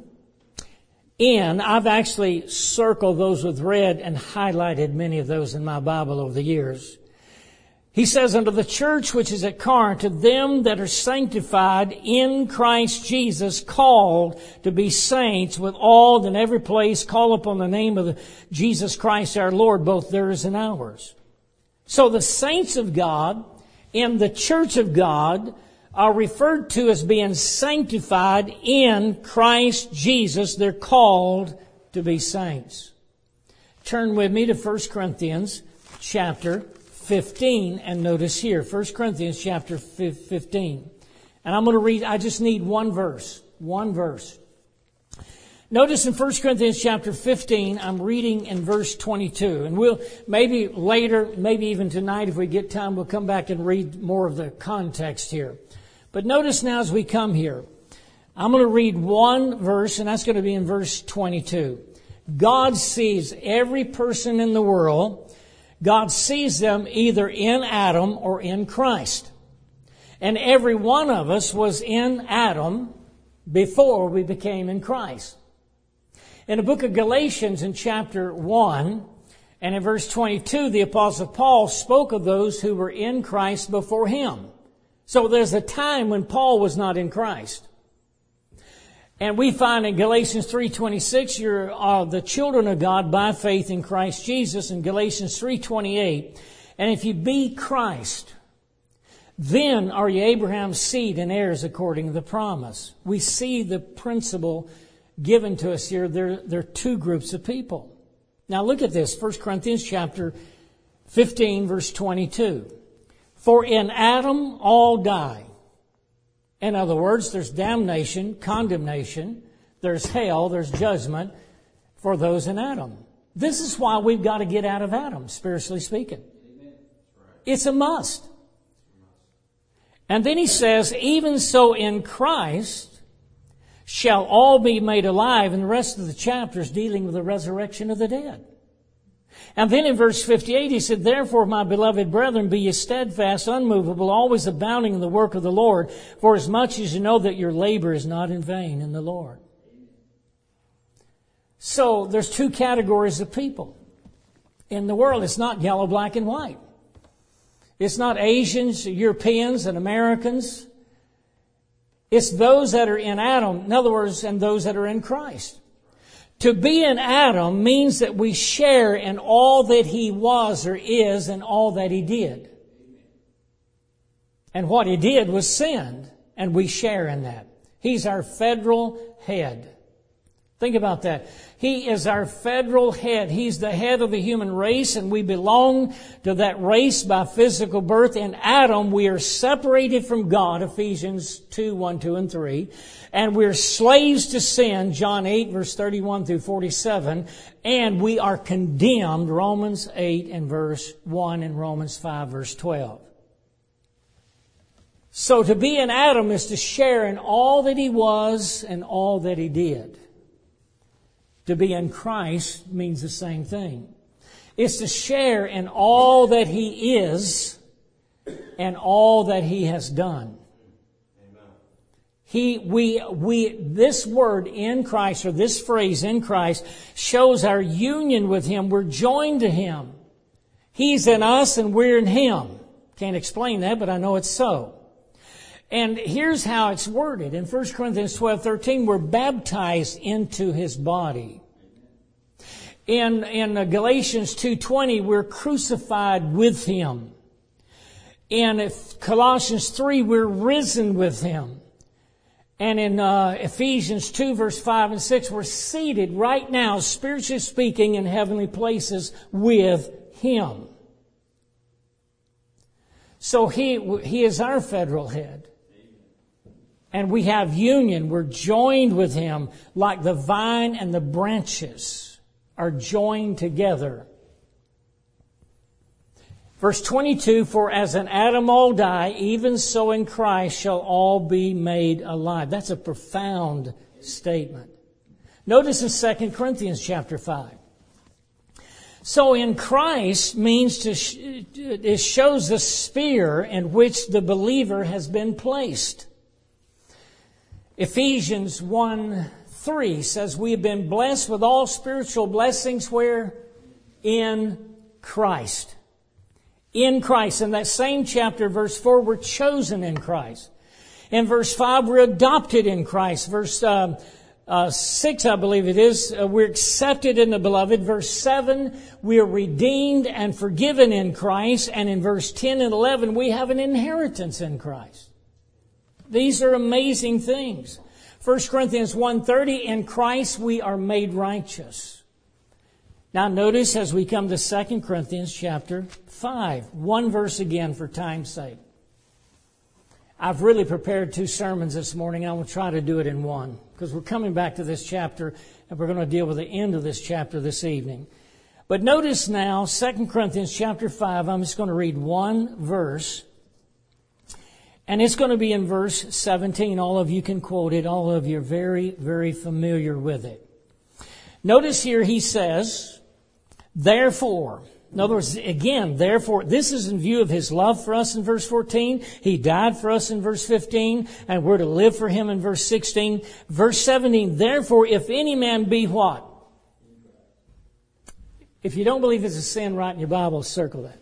in, I've actually circled those with red and highlighted many of those in my Bible over the years. He says, Unto the church which is at Corinth, to them that are sanctified in Christ Jesus, called to be saints, with all in every place call upon the name of the Jesus Christ our Lord, both theirs and ours. So the saints of God in the church of God are referred to as being sanctified in Christ Jesus. They're called to be saints. Turn with me to First Corinthians chapter fifteen, and notice here, First Corinthians chapter fifteen. And I'm going to read, I just need one verse. One verse. Notice in First Corinthians chapter fifteen, I'm reading in verse twenty-two. And we'll, maybe later, maybe even tonight if we get time, we'll come back and read more of the context here. But notice now as we come here, I'm going to read one verse, and that's going to be in verse twenty-two. God sees every person in the world. God sees them either in Adam or in Christ. And every one of us was in Adam before we became in Christ. In the book of Galatians in chapter one and in verse twenty-two, the Apostle Paul spoke of those who were in Christ before him. So there's a time when Paul was not in Christ. And we find in Galatians three twenty-six, you're uh, the children of God by faith in Christ Jesus. In Galatians three twenty-eight, and if you be Christ, then are ye Abraham's seed and heirs according to the promise. We see the principle given to us here. There, there are two groups of people. Now look at this, First Corinthians chapter fifteen, verse twenty-two. For in Adam all die. In other words, there's damnation, condemnation, there's hell, there's judgment for those in Adam. This is why we've got to get out of Adam, spiritually speaking. It's a must. And then he says, even so in Christ shall all be made alive, and the rest of the chapter is dealing with the resurrection of the dead. And then in verse fifty-eight he said, therefore, my beloved brethren, be ye steadfast, unmovable, always abounding in the work of the Lord, for as much as you know that your labor is not in vain in the Lord. So there's two categories of people in the world. It's not yellow, black, and white. It's not Asians, Europeans, and Americans. It's those that are in Adam, in other words, and those that are in Christ. To be in Adam means that we share in all that he was or is and all that he did. And what he did was sinned, and we share in that. He's our federal head. Think about that. He is our federal head. He's the head of the human race, and we belong to that race by physical birth. In Adam, we are separated from God, Ephesians two, one, two, and three. And we're slaves to sin, John eight, verse thirty-one through forty-seven. And we are condemned, Romans eight and verse one and Romans five, verse twelve. So to be in Adam is to share in all that he was and all that he did. To be in Christ means the same thing. It's to share in all that he is and all that he has done. Amen. He, we, we, this word in Christ, or this phrase in Christ, shows our union with him. We're joined to him. He's in us and we're in him. Can't explain that, but I know it's so. And here's how it's worded. In First Corinthians twelve thirteen, we're baptized into his body. In, in Galatians two twenty, we're crucified with him. In Colossians three, we're risen with him. And in uh, Ephesians two, verse five and six, we're seated right now, spiritually speaking, in heavenly places with him. So he, he is our federal head. And we have union. We're joined with him like the vine and the branches are joined together. Verse twenty-two, for as in Adam all die, even so in Christ shall all be made alive. That's a profound statement. Notice in Second Corinthians chapter five. So in Christ means to, it shows the sphere in which the believer has been placed. Ephesians one three says we have been blessed with all spiritual blessings where? In Christ. In Christ. In that same chapter, verse four, we're chosen in Christ. In verse five, we're adopted in Christ. Verse uh, uh, six, I believe it is, uh, we're accepted in the beloved. Verse seven, we are redeemed and forgiven in Christ. And in verse ten and eleven, we have an inheritance in Christ. These are amazing things. First Corinthians one thirty, in Christ we are made righteous. Now notice as we come to Second Corinthians chapter five. One verse again for time's sake. I've really prepared two sermons this morning. I will try to do it in one because we're coming back to this chapter and we're going to deal with the end of this chapter this evening. But notice now, Second Corinthians chapter five, I'm just going to read one verse. And it's going to be in verse seventeen. All of you can quote it. All of you are very, very familiar with it. Notice here he says, therefore, in other words, again, therefore, this is in view of His love for us in verse fourteen. He died for us in verse fifteen, and we're to live for Him in verse sixteen. Verse seventeen, therefore, if any man be what? If you don't believe it's a sin, write in your Bible, circle that.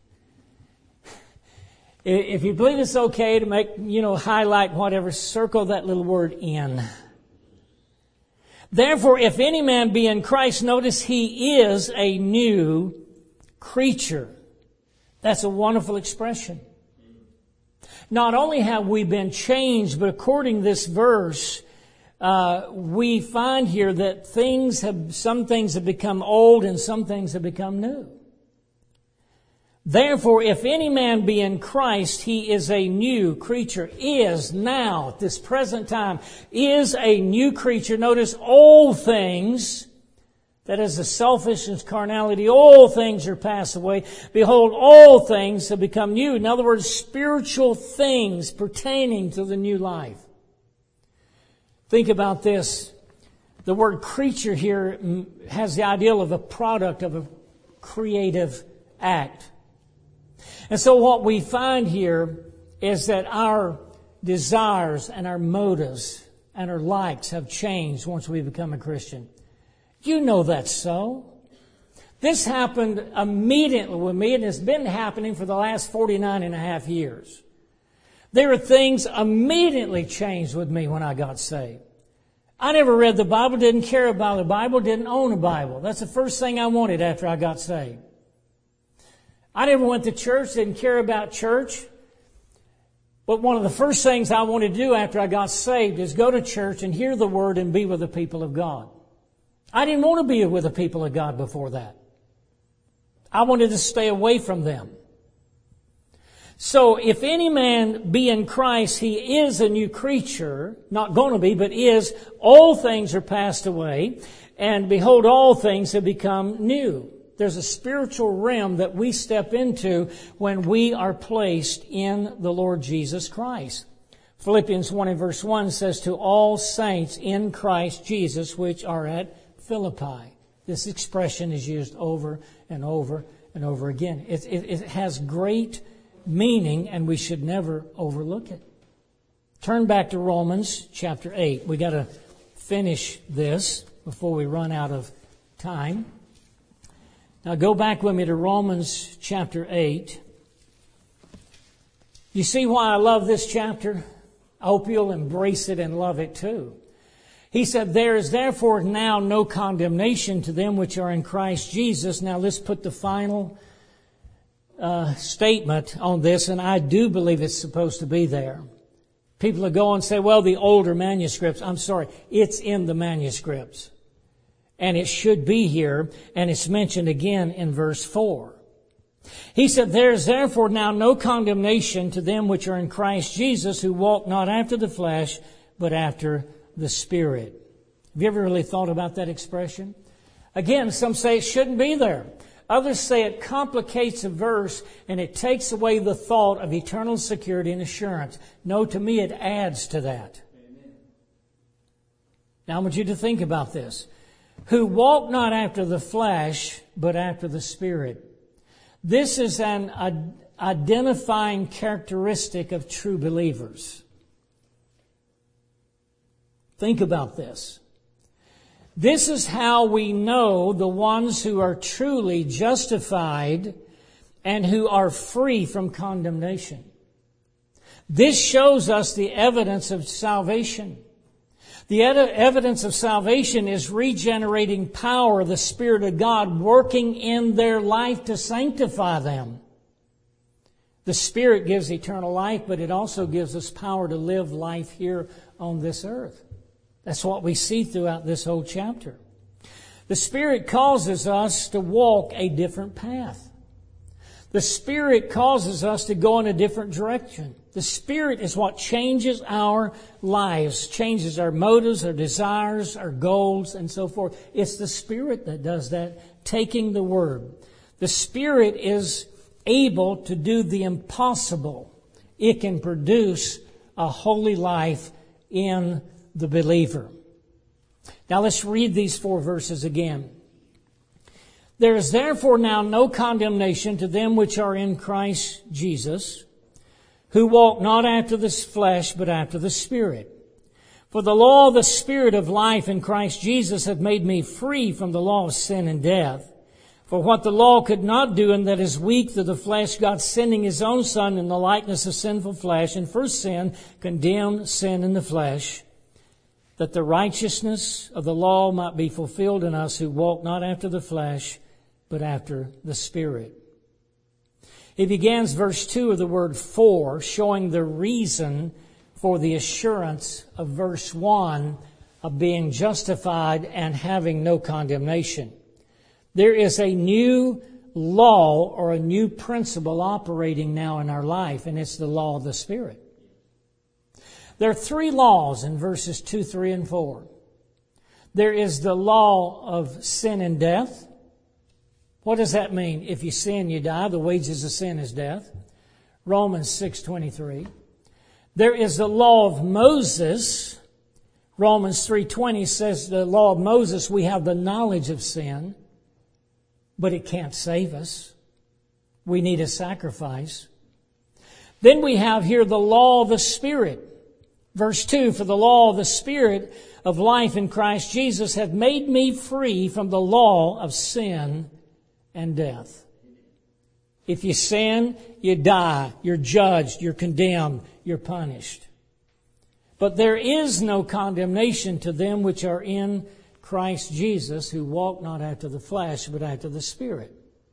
If you believe it's okay to make, you know, highlight whatever, circle that little word in. Therefore, if any man be in Christ, notice he is a new creature. That's a wonderful expression. Not only have we been changed, but according to this verse, uh, we find here that things have, some things have become old and some things have become new. Therefore, if any man be in Christ, he is a new creature. Is now, at this present time, is a new creature. Notice old things, that is the selfishness, carnality, all things are passed away. Behold, all things have become new. In other words, spiritual things pertaining to the new life. Think about this. The word creature here has the ideal of a product of a creative act. And so what we find here is that our desires and our motives and our likes have changed once we become a Christian. You know that's so. This happened immediately with me, and it's been happening for the last forty-nine and a half years. There are things immediately changed with me when I got saved. I never read the Bible, didn't care about the Bible, didn't own a Bible. That's the first thing I wanted after I got saved. I never went to church, didn't care about church. But one of the first things I wanted to do after I got saved is go to church and hear the Word and be with the people of God. I didn't want to be with the people of God before that. I wanted to stay away from them. So if any man be in Christ, he is a new creature, not going to be, but is. All things are passed away, and behold, all things have become new. There's a spiritual realm that we step into when we are placed in the Lord Jesus Christ. Philippians one and verse one says, to all saints in Christ Jesus which are at Philippi. This expression is used over and over and over again. It, it, it has great meaning, and we should never overlook it. Turn back to Romans chapter eight. We got to finish this before we run out of time. Now go back with me to Romans chapter eight. You see why I love this chapter? I hope you'll embrace it and love it too. He said, there is therefore now no condemnation to them which are in Christ Jesus. Now let's put the final uh, statement on this, and I do believe it's supposed to be there. People will go and say, well, the older manuscripts. I'm sorry, it's in the manuscripts. And it should be here, and it's mentioned again in verse four. He said, there is therefore now no condemnation to them which are in Christ Jesus, who walk not after the flesh, but after the Spirit. Have you ever really thought about that expression? Again, some say it shouldn't be there. Others say it complicates a verse, and it takes away the thought of eternal security and assurance. No, to me it adds to that. Amen. Now I want you to think about this. Who walk not after the flesh, but after the Spirit. This is an identifying characteristic of true believers. Think about this. This is how we know the ones who are truly justified and who are free from condemnation. This shows us the evidence of salvation. The evidence of salvation is regenerating power, the Spirit of God working in their life to sanctify them. The Spirit gives eternal life, but it also gives us power to live life here on this earth. That's what we see throughout this whole chapter. The Spirit causes us to walk a different path. The The Spirit causes us to go in a different direction. The Spirit is what changes our lives, changes our motives, our desires, our goals, and so forth. It's the Spirit that does that, taking the Word. The Spirit is able to do the impossible. It can produce a holy life in the believer. Now let's read these four verses again. There is therefore now no condemnation to them which are in Christ Jesus, who walk not after the flesh, but after the Spirit. For the law of the Spirit of life in Christ Jesus hath made me free from the law of sin and death. For what the law could not do, and that is weak through the flesh, God sending His own Son in the likeness of sinful flesh, and for sin condemned sin in the flesh, that the righteousness of the law might be fulfilled in us who walk not after the flesh, but after the Spirit. He begins verse two of the word for, showing the reason for the assurance of verse one of being justified and having no condemnation. There is a new law or a new principle operating now in our life, and it's the law of the Spirit. There are three laws in verses two, three, and four. There is the law of sin and death. What does that mean? If you sin, you die. The wages of sin is death. Romans six twenty-three. There is the law of Moses. Romans three twenty says the law of Moses, we have the knowledge of sin, but it can't save us. We need a sacrifice. Then we have here the law of the Spirit. Verse two, for the law of the Spirit of life in Christ Jesus hath made me free from the law of sin and death. If you sin, you die. You're judged. You're condemned. You're punished. But there is no condemnation to them which are in Christ Jesus, who walk not after the flesh, but after the Spirit.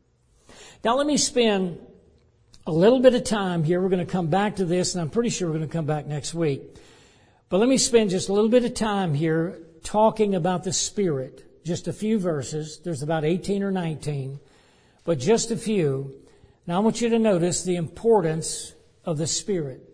Now let me spend a little bit of time here. We're going to come back to this, and I'm pretty sure we're going to come back next week. But let me spend just a little bit of time here talking about the Spirit. Just a few verses. There's about eighteen or nineteen, but just a few. Now I want you to notice the importance of the Spirit.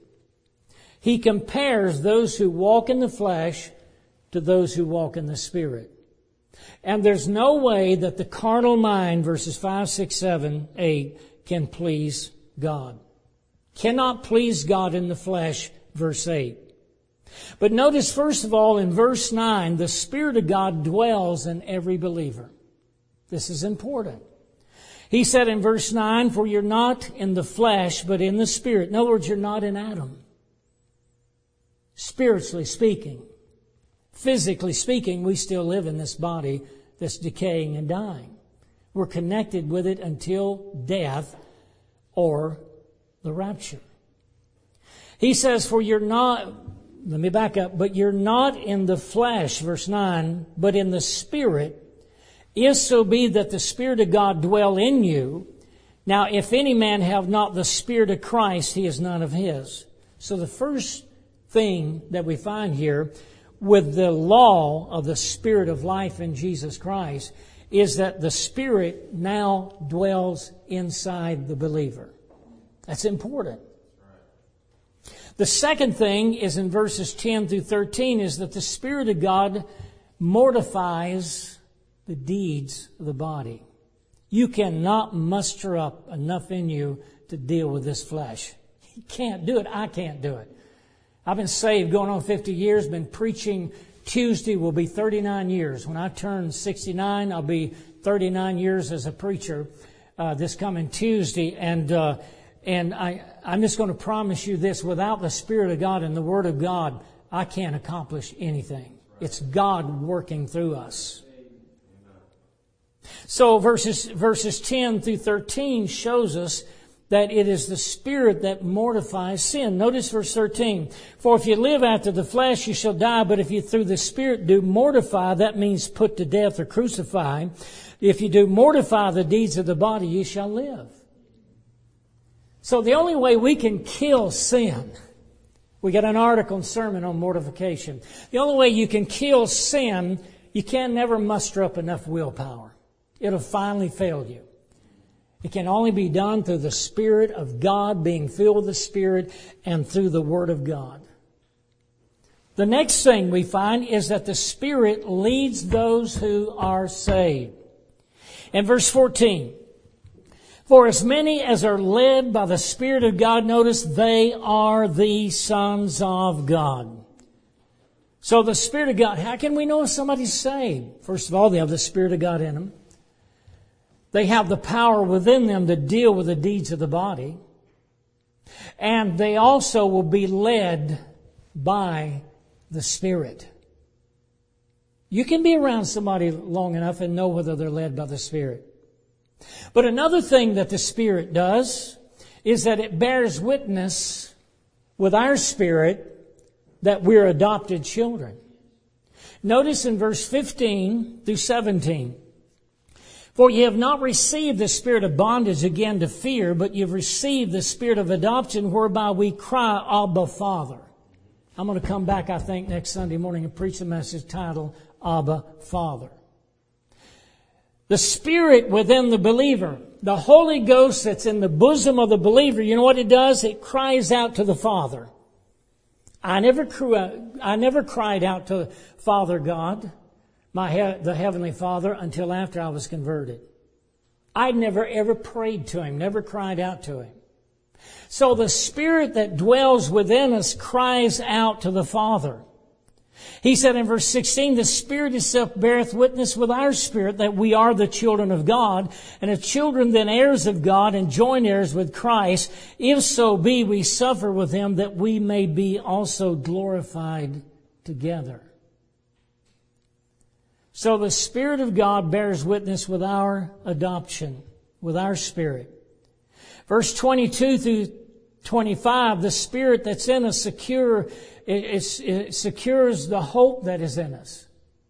He compares those who walk in the flesh to those who walk in the Spirit. And there's no way that the carnal mind, verses five, six, seven, eight, can please God. Cannot please God in the flesh, verse eight. But notice, first of all, in verse nine, the Spirit of God dwells in every believer. This is important. He said in verse nine, for you're not in the flesh, but in the Spirit. In other words, you're not in Adam. Spiritually speaking. Physically speaking, we still live in this body that's decaying and dying. We're connected with it until death or the rapture. He says, for you're not, let me back up, but you're not in the flesh, verse nine, but in the Spirit, if so be that the Spirit of God dwell in you. Now, if any man have not the Spirit of Christ, he is none of his. So the first thing that we find here with the law of the Spirit of life in Jesus Christ is that the Spirit now dwells inside the believer. That's important. The second thing is in verses ten through thirteen is that the Spirit of God mortifies the deeds of the body. You cannot muster up enough in you to deal with this flesh. You can't do it. I can't do it. I've been saved going on fifty years, been preaching. Tuesday will be thirty-nine years. When I turn sixty-nine, I'll be thirty-nine years as a preacher uh, this coming Tuesday. And uh, and I, I'm just going to promise you this, without the Spirit of God and the Word of God, I can't accomplish anything. It's God working through us. So verses verses ten through thirteen shows us that it is the Spirit that mortifies sin. Notice verse thirteen. For if you live after the flesh, you shall die. But if you through the Spirit do mortify, that means put to death or crucify. If you do mortify the deeds of the body, you shall live. So the only way we can kill sin, we got an article and sermon on mortification. The only way you can kill sin, you can never muster up enough willpower. It'll finally fail you. It can only be done through the Spirit of God, being filled with the Spirit, and through the Word of God. The next thing we find is that the Spirit leads those who are saved. In verse fourteen, for as many as are led by the Spirit of God, notice, they are the sons of God. So the Spirit of God, how can we know if somebody's saved? First of all, they have the Spirit of God in them. They have the power within them to deal with the deeds of the body. And they also will be led by the Spirit. You can be around somebody long enough and know whether they're led by the Spirit. But another thing that the Spirit does is that it bears witness with our spirit that we're adopted children. Notice in verse fifteen through seventeen. For ye have not received the spirit of bondage again to fear, but you've received the spirit of adoption, whereby we cry, Abba, Father. I'm going to come back, I think, next Sunday morning and preach a message titled, Abba, Father. The Spirit within the believer, the Holy Ghost that's in the bosom of the believer, you know what it does? It cries out to the Father. I never, I never cried out to Father God, my he- the Heavenly Father, until after I was converted. I never ever prayed to Him, never cried out to Him. So the Spirit that dwells within us cries out to the Father. He said in verse sixteen, the Spirit itself beareth witness with our spirit that we are the children of God, and if children then heirs of God, and joint heirs with Christ, if so be we suffer with Him, that we may be also glorified together. So the Spirit of God bears witness with our adoption, with our spirit. Verse twenty-two through twenty-five, the Spirit that's in us secure, it, it secures the hope that is in us.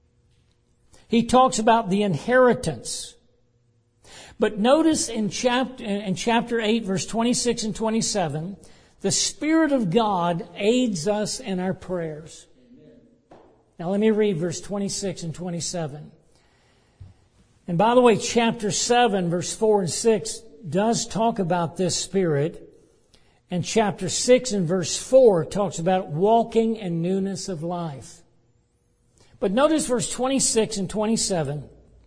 He talks about the inheritance. But notice in chapter, in chapter eight, verse twenty-six and twenty-seven, the Spirit of God aids us in our prayers. Now let me read verse twenty-six and twenty-seven. And by the way, chapter seven, verse four and six does talk about this Spirit. And chapter six and verse four talks about walking in newness of life. But notice verse twenty-six and twenty-seven.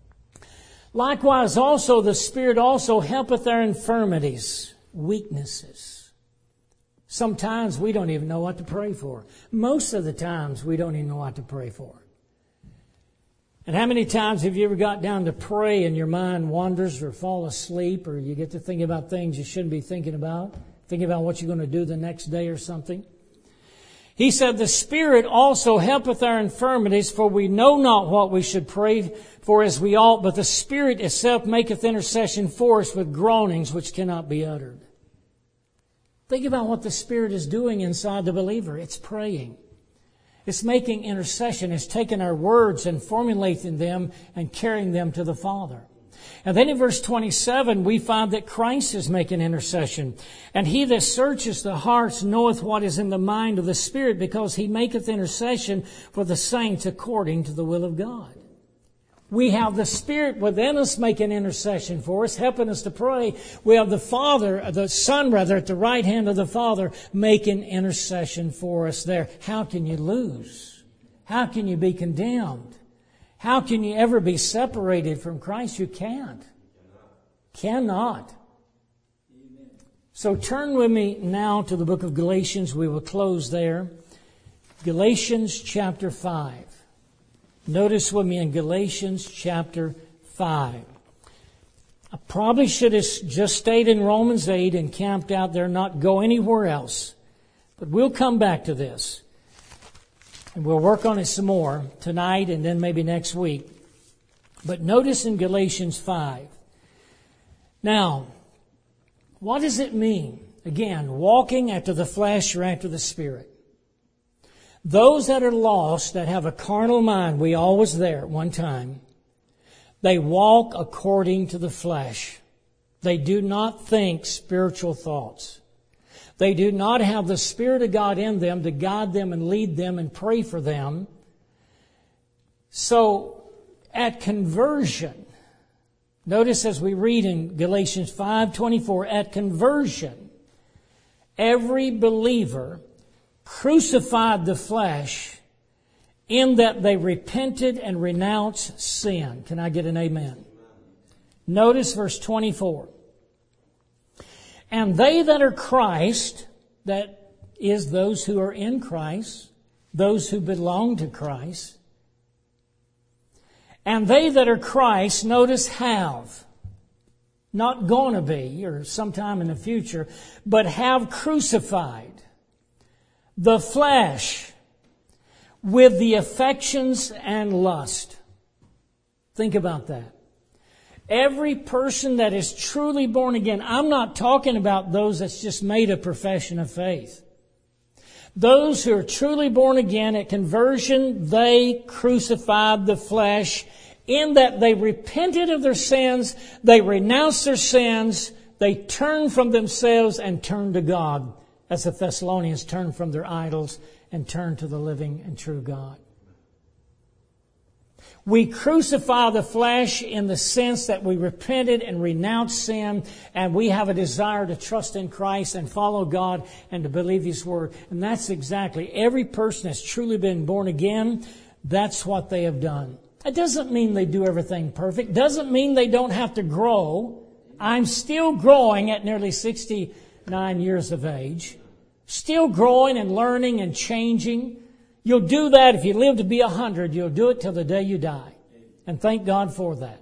Likewise also the Spirit also helpeth our infirmities, weaknesses. Sometimes we don't even know what to pray for. Most of the times we don't even know what to pray for. And how many times have you ever got down to pray and your mind wanders or fall asleep, or you get to thinking about things you shouldn't be thinking about, thinking about what you're going to do the next day or something? He said, the Spirit also helpeth our infirmities, for we know not what we should pray for as we ought, but the Spirit itself maketh intercession for us with groanings which cannot be uttered. Think about what the Spirit is doing inside the believer. It's praying. It's making intercession. It's taking our words and formulating them and carrying them to the Father. And then in verse twenty-seven, we find that Christ is making intercession. And He that searcheth the hearts knoweth what is in the mind of the Spirit, because He maketh intercession for the saints according to the will of God. We have the Spirit within us making intercession for us, helping us to pray. We have the Father, the Son rather, at the right hand of the Father, making intercession for us there. How can you lose? How can you be condemned? How can you ever be separated from Christ? You can't. Cannot. So turn with me now to the book of Galatians. We will close there. Galatians chapter five. Notice with me in Galatians chapter five. I probably should have just stayed in Romans eight and camped out there, not go anywhere else. But we'll come back to this. And we'll work on it some more tonight and then maybe next week. But notice in Galatians five. Now, what does it mean? Again, walking after the flesh or after the Spirit. Those that are lost, that have a carnal mind, we all was there at one time, they walk according to the flesh. They do not think spiritual thoughts. They do not have the Spirit of God in them to guide them and lead them and pray for them. So, at conversion, Notice as we read in Galatians five twenty-four, at conversion, every believer crucified the flesh in that they repented and renounced sin. Can I get an amen? Notice verse twenty-four. And they that are Christ, that is those who are in Christ, those who belong to Christ, and they that are Christ, notice, have, not going to be, or sometime in the future, but have crucified the flesh with the affections and lust. Think about that. Every person that is truly born again, I'm not talking about those that's just made a profession of faith. Those who are truly born again at conversion, they crucified the flesh in that they repented of their sins, they renounced their sins, they turned from themselves and turned to God, as the Thessalonians turned from their idols and turned to the living and true God. We crucify the flesh in the sense that we repented and renounced sin, and we have a desire to trust in Christ and follow God and to believe His Word. And that's exactly, every person that's truly been born again, that's what they have done. It doesn't mean they do everything perfect. Doesn't mean they don't have to grow. I'm still growing at nearly sixty-nine years of age. Still growing and learning and changing. You'll do that if you live to be a hundred. You'll do it till the day you die. And thank God for that.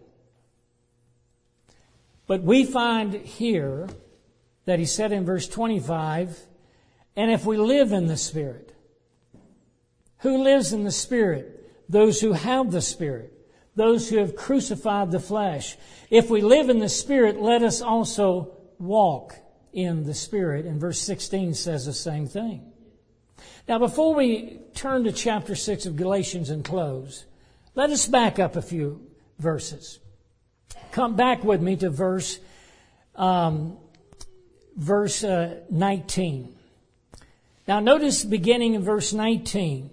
But we find here that He said in verse twenty-five, and if we live in the Spirit. Who lives in the Spirit? Those who have the Spirit. Those who have crucified the flesh. If we live in the Spirit, let us also walk in the Spirit. And verse sixteen says the same thing. Now, before we turn to chapter six of Galatians and close, let us back up a few verses. Come back with me to verse um, verse uh, nineteen. Now, notice beginning in verse nineteen.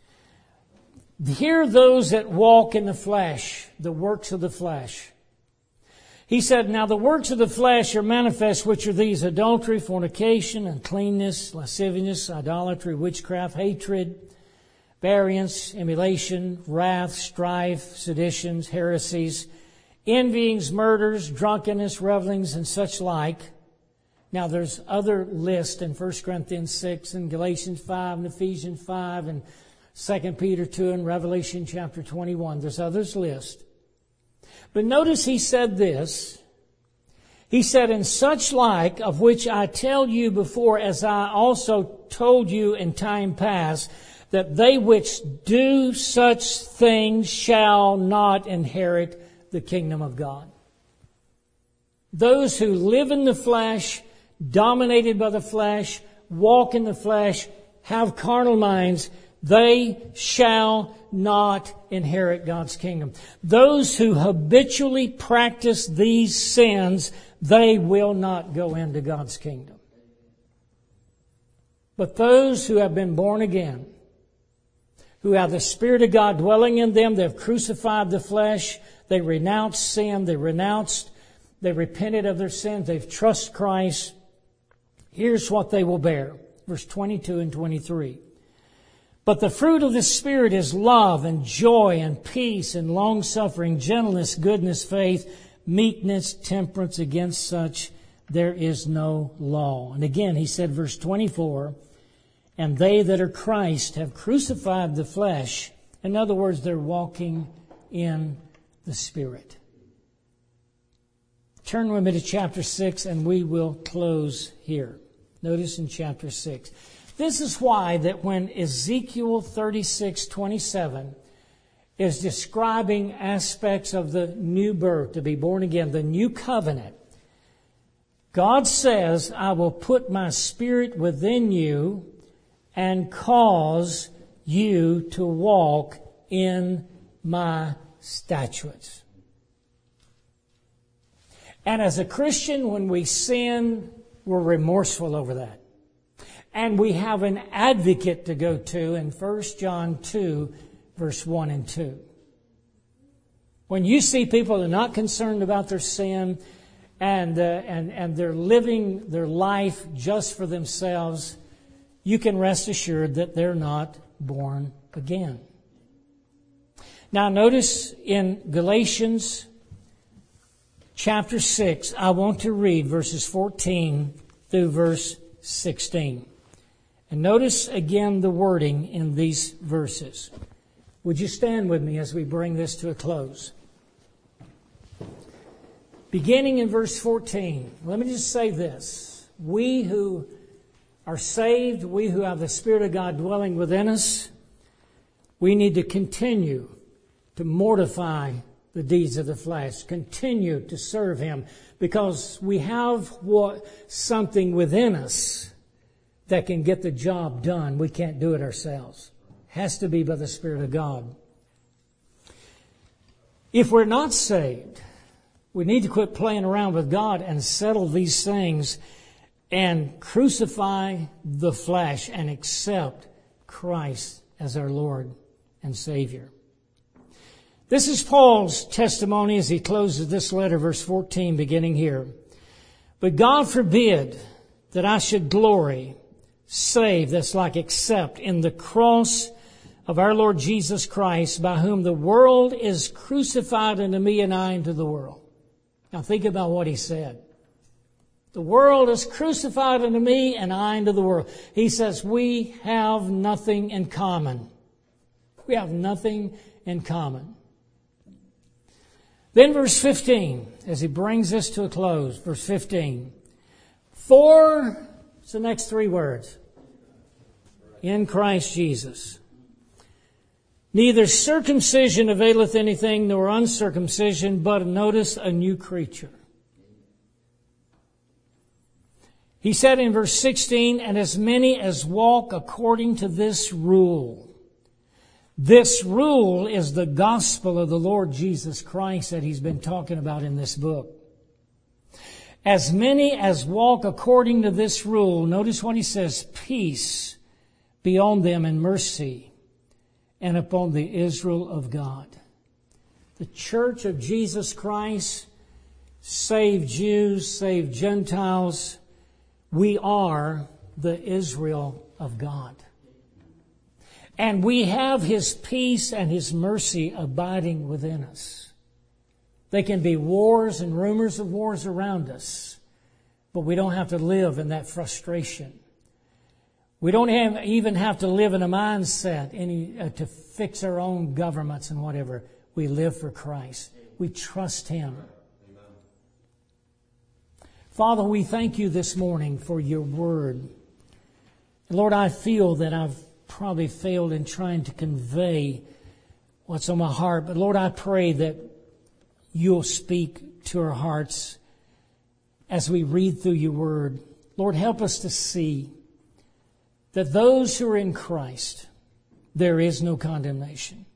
Hear those that walk in the flesh, the works of the flesh. He said, now the works of the flesh are manifest, which are these: adultery, fornication, uncleanness, lasciviousness, idolatry, witchcraft, hatred, variance, emulation, wrath, strife, seditions, heresies, envyings, murders, drunkenness, revelings, and such like. Now there's other lists in First Corinthians six and Galatians five and Ephesians five and Second Peter two and Revelation chapter twenty-one. There's others list. But notice he said this. He said, in such like, of which I tell you before, as I also told you in time past, that they which do such things shall not inherit the kingdom of God. Those who live in the flesh, dominated by the flesh, walk in the flesh, have carnal minds, they shall not inherit God's kingdom. Those who habitually practice these sins, they will not go into God's kingdom. But those who have been born again, who have the Spirit of God dwelling in them, they've crucified the flesh, they renounced sin, they renounced, they repented of their sins, they've trusted Christ. Here's what they will bear. Verse twenty-two and twenty-three. But the fruit of the Spirit is love and joy and peace and long-suffering, gentleness, goodness, faith, meekness, temperance. Against such there is no law. And again, he said, verse twenty-four, and they that are Christ have crucified the flesh. In other words, they're walking in the Spirit. Turn with me to chapter six and we will close here. Notice in chapter six. This is why that when Ezekiel thirty-six twenty-seven is describing aspects of the new birth, to be born again, the new covenant, God says, I will put my Spirit within you and cause you to walk in my statutes. And as a Christian, when we sin, we're remorseful over that. And we have an advocate to go to in First John two, verse one and two. When you see people that are not concerned about their sin and, uh, and, and they're living their life just for themselves, you can rest assured that they're not born again. Now notice in Galatians chapter six, I want to read verses fourteen through verse sixteen. And notice again the wording in these verses. Would you stand with me as we bring this to a close? Beginning in verse fourteen, let me just say this. We who are saved, we who have the Spirit of God dwelling within us, we need to continue to mortify the deeds of the flesh, continue to serve Him, because we have what, something within us that can get the job done. We can't do it ourselves. It has to be by the Spirit of God. If we're not saved, we need to quit playing around with God and settle these things and crucify the flesh and accept Christ as our Lord and Savior. This is Paul's testimony as he closes this letter, verse fourteen, beginning here. But God forbid that I should glory, save, that's like accept, in the cross of our Lord Jesus Christ, by whom the world is crucified unto me and I unto the world. Now think about what he said. The world is crucified unto me and I unto the world. He says we have nothing in common. We have nothing in common. Then verse fifteen, as he brings this to a close, verse fifteen. For, it's the next three words. In Christ Jesus. Neither circumcision availeth anything, nor uncircumcision, but notice, a new creature. He said in verse sixteen, and as many as walk according to this rule. This rule is the gospel of the Lord Jesus Christ that he's been talking about in this book. As many as walk according to this rule, notice what he says, peace be on them and mercy, and upon the Israel of God. The church of Jesus Christ, save Jews, save Gentiles, we are the Israel of God. And we have His peace and His mercy abiding within us. There can be wars and rumors of wars around us, but we don't have to live in that frustration. We don't have, even have to live in a mindset any, uh, to fix our own governments and whatever. We live for Christ. We trust Him. Father, we thank You this morning for Your word. Lord, I feel that I've probably failed in trying to convey what's on my heart. But Lord, I pray that You'll speak to our hearts as we read through Your word. Lord, help us to see that those who are in Christ, there is no condemnation.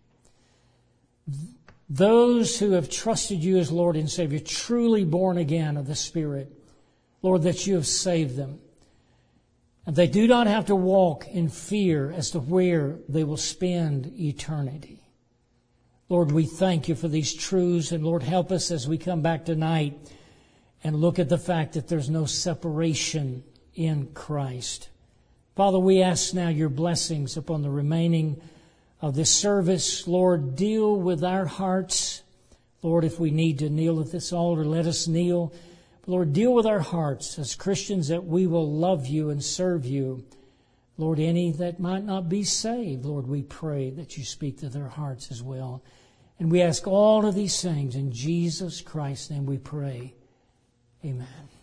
Those who have trusted You as Lord and Savior, truly born again of the Spirit, Lord, that You have saved them. And they do not have to walk in fear as to where they will spend eternity. Lord, we thank You for these truths. And Lord, help us as we come back tonight and look at the fact that there's no separation in Christ. Father, we ask now Your blessings upon the remaining of this service. Lord, deal with our hearts. Lord, if we need to kneel at this altar, let us kneel. Lord, deal with our hearts as Christians that we will love You and serve You. Lord, any that might not be saved, Lord, we pray that You speak to their hearts as well. And we ask all of these things in Jesus Christ's name we pray. Amen.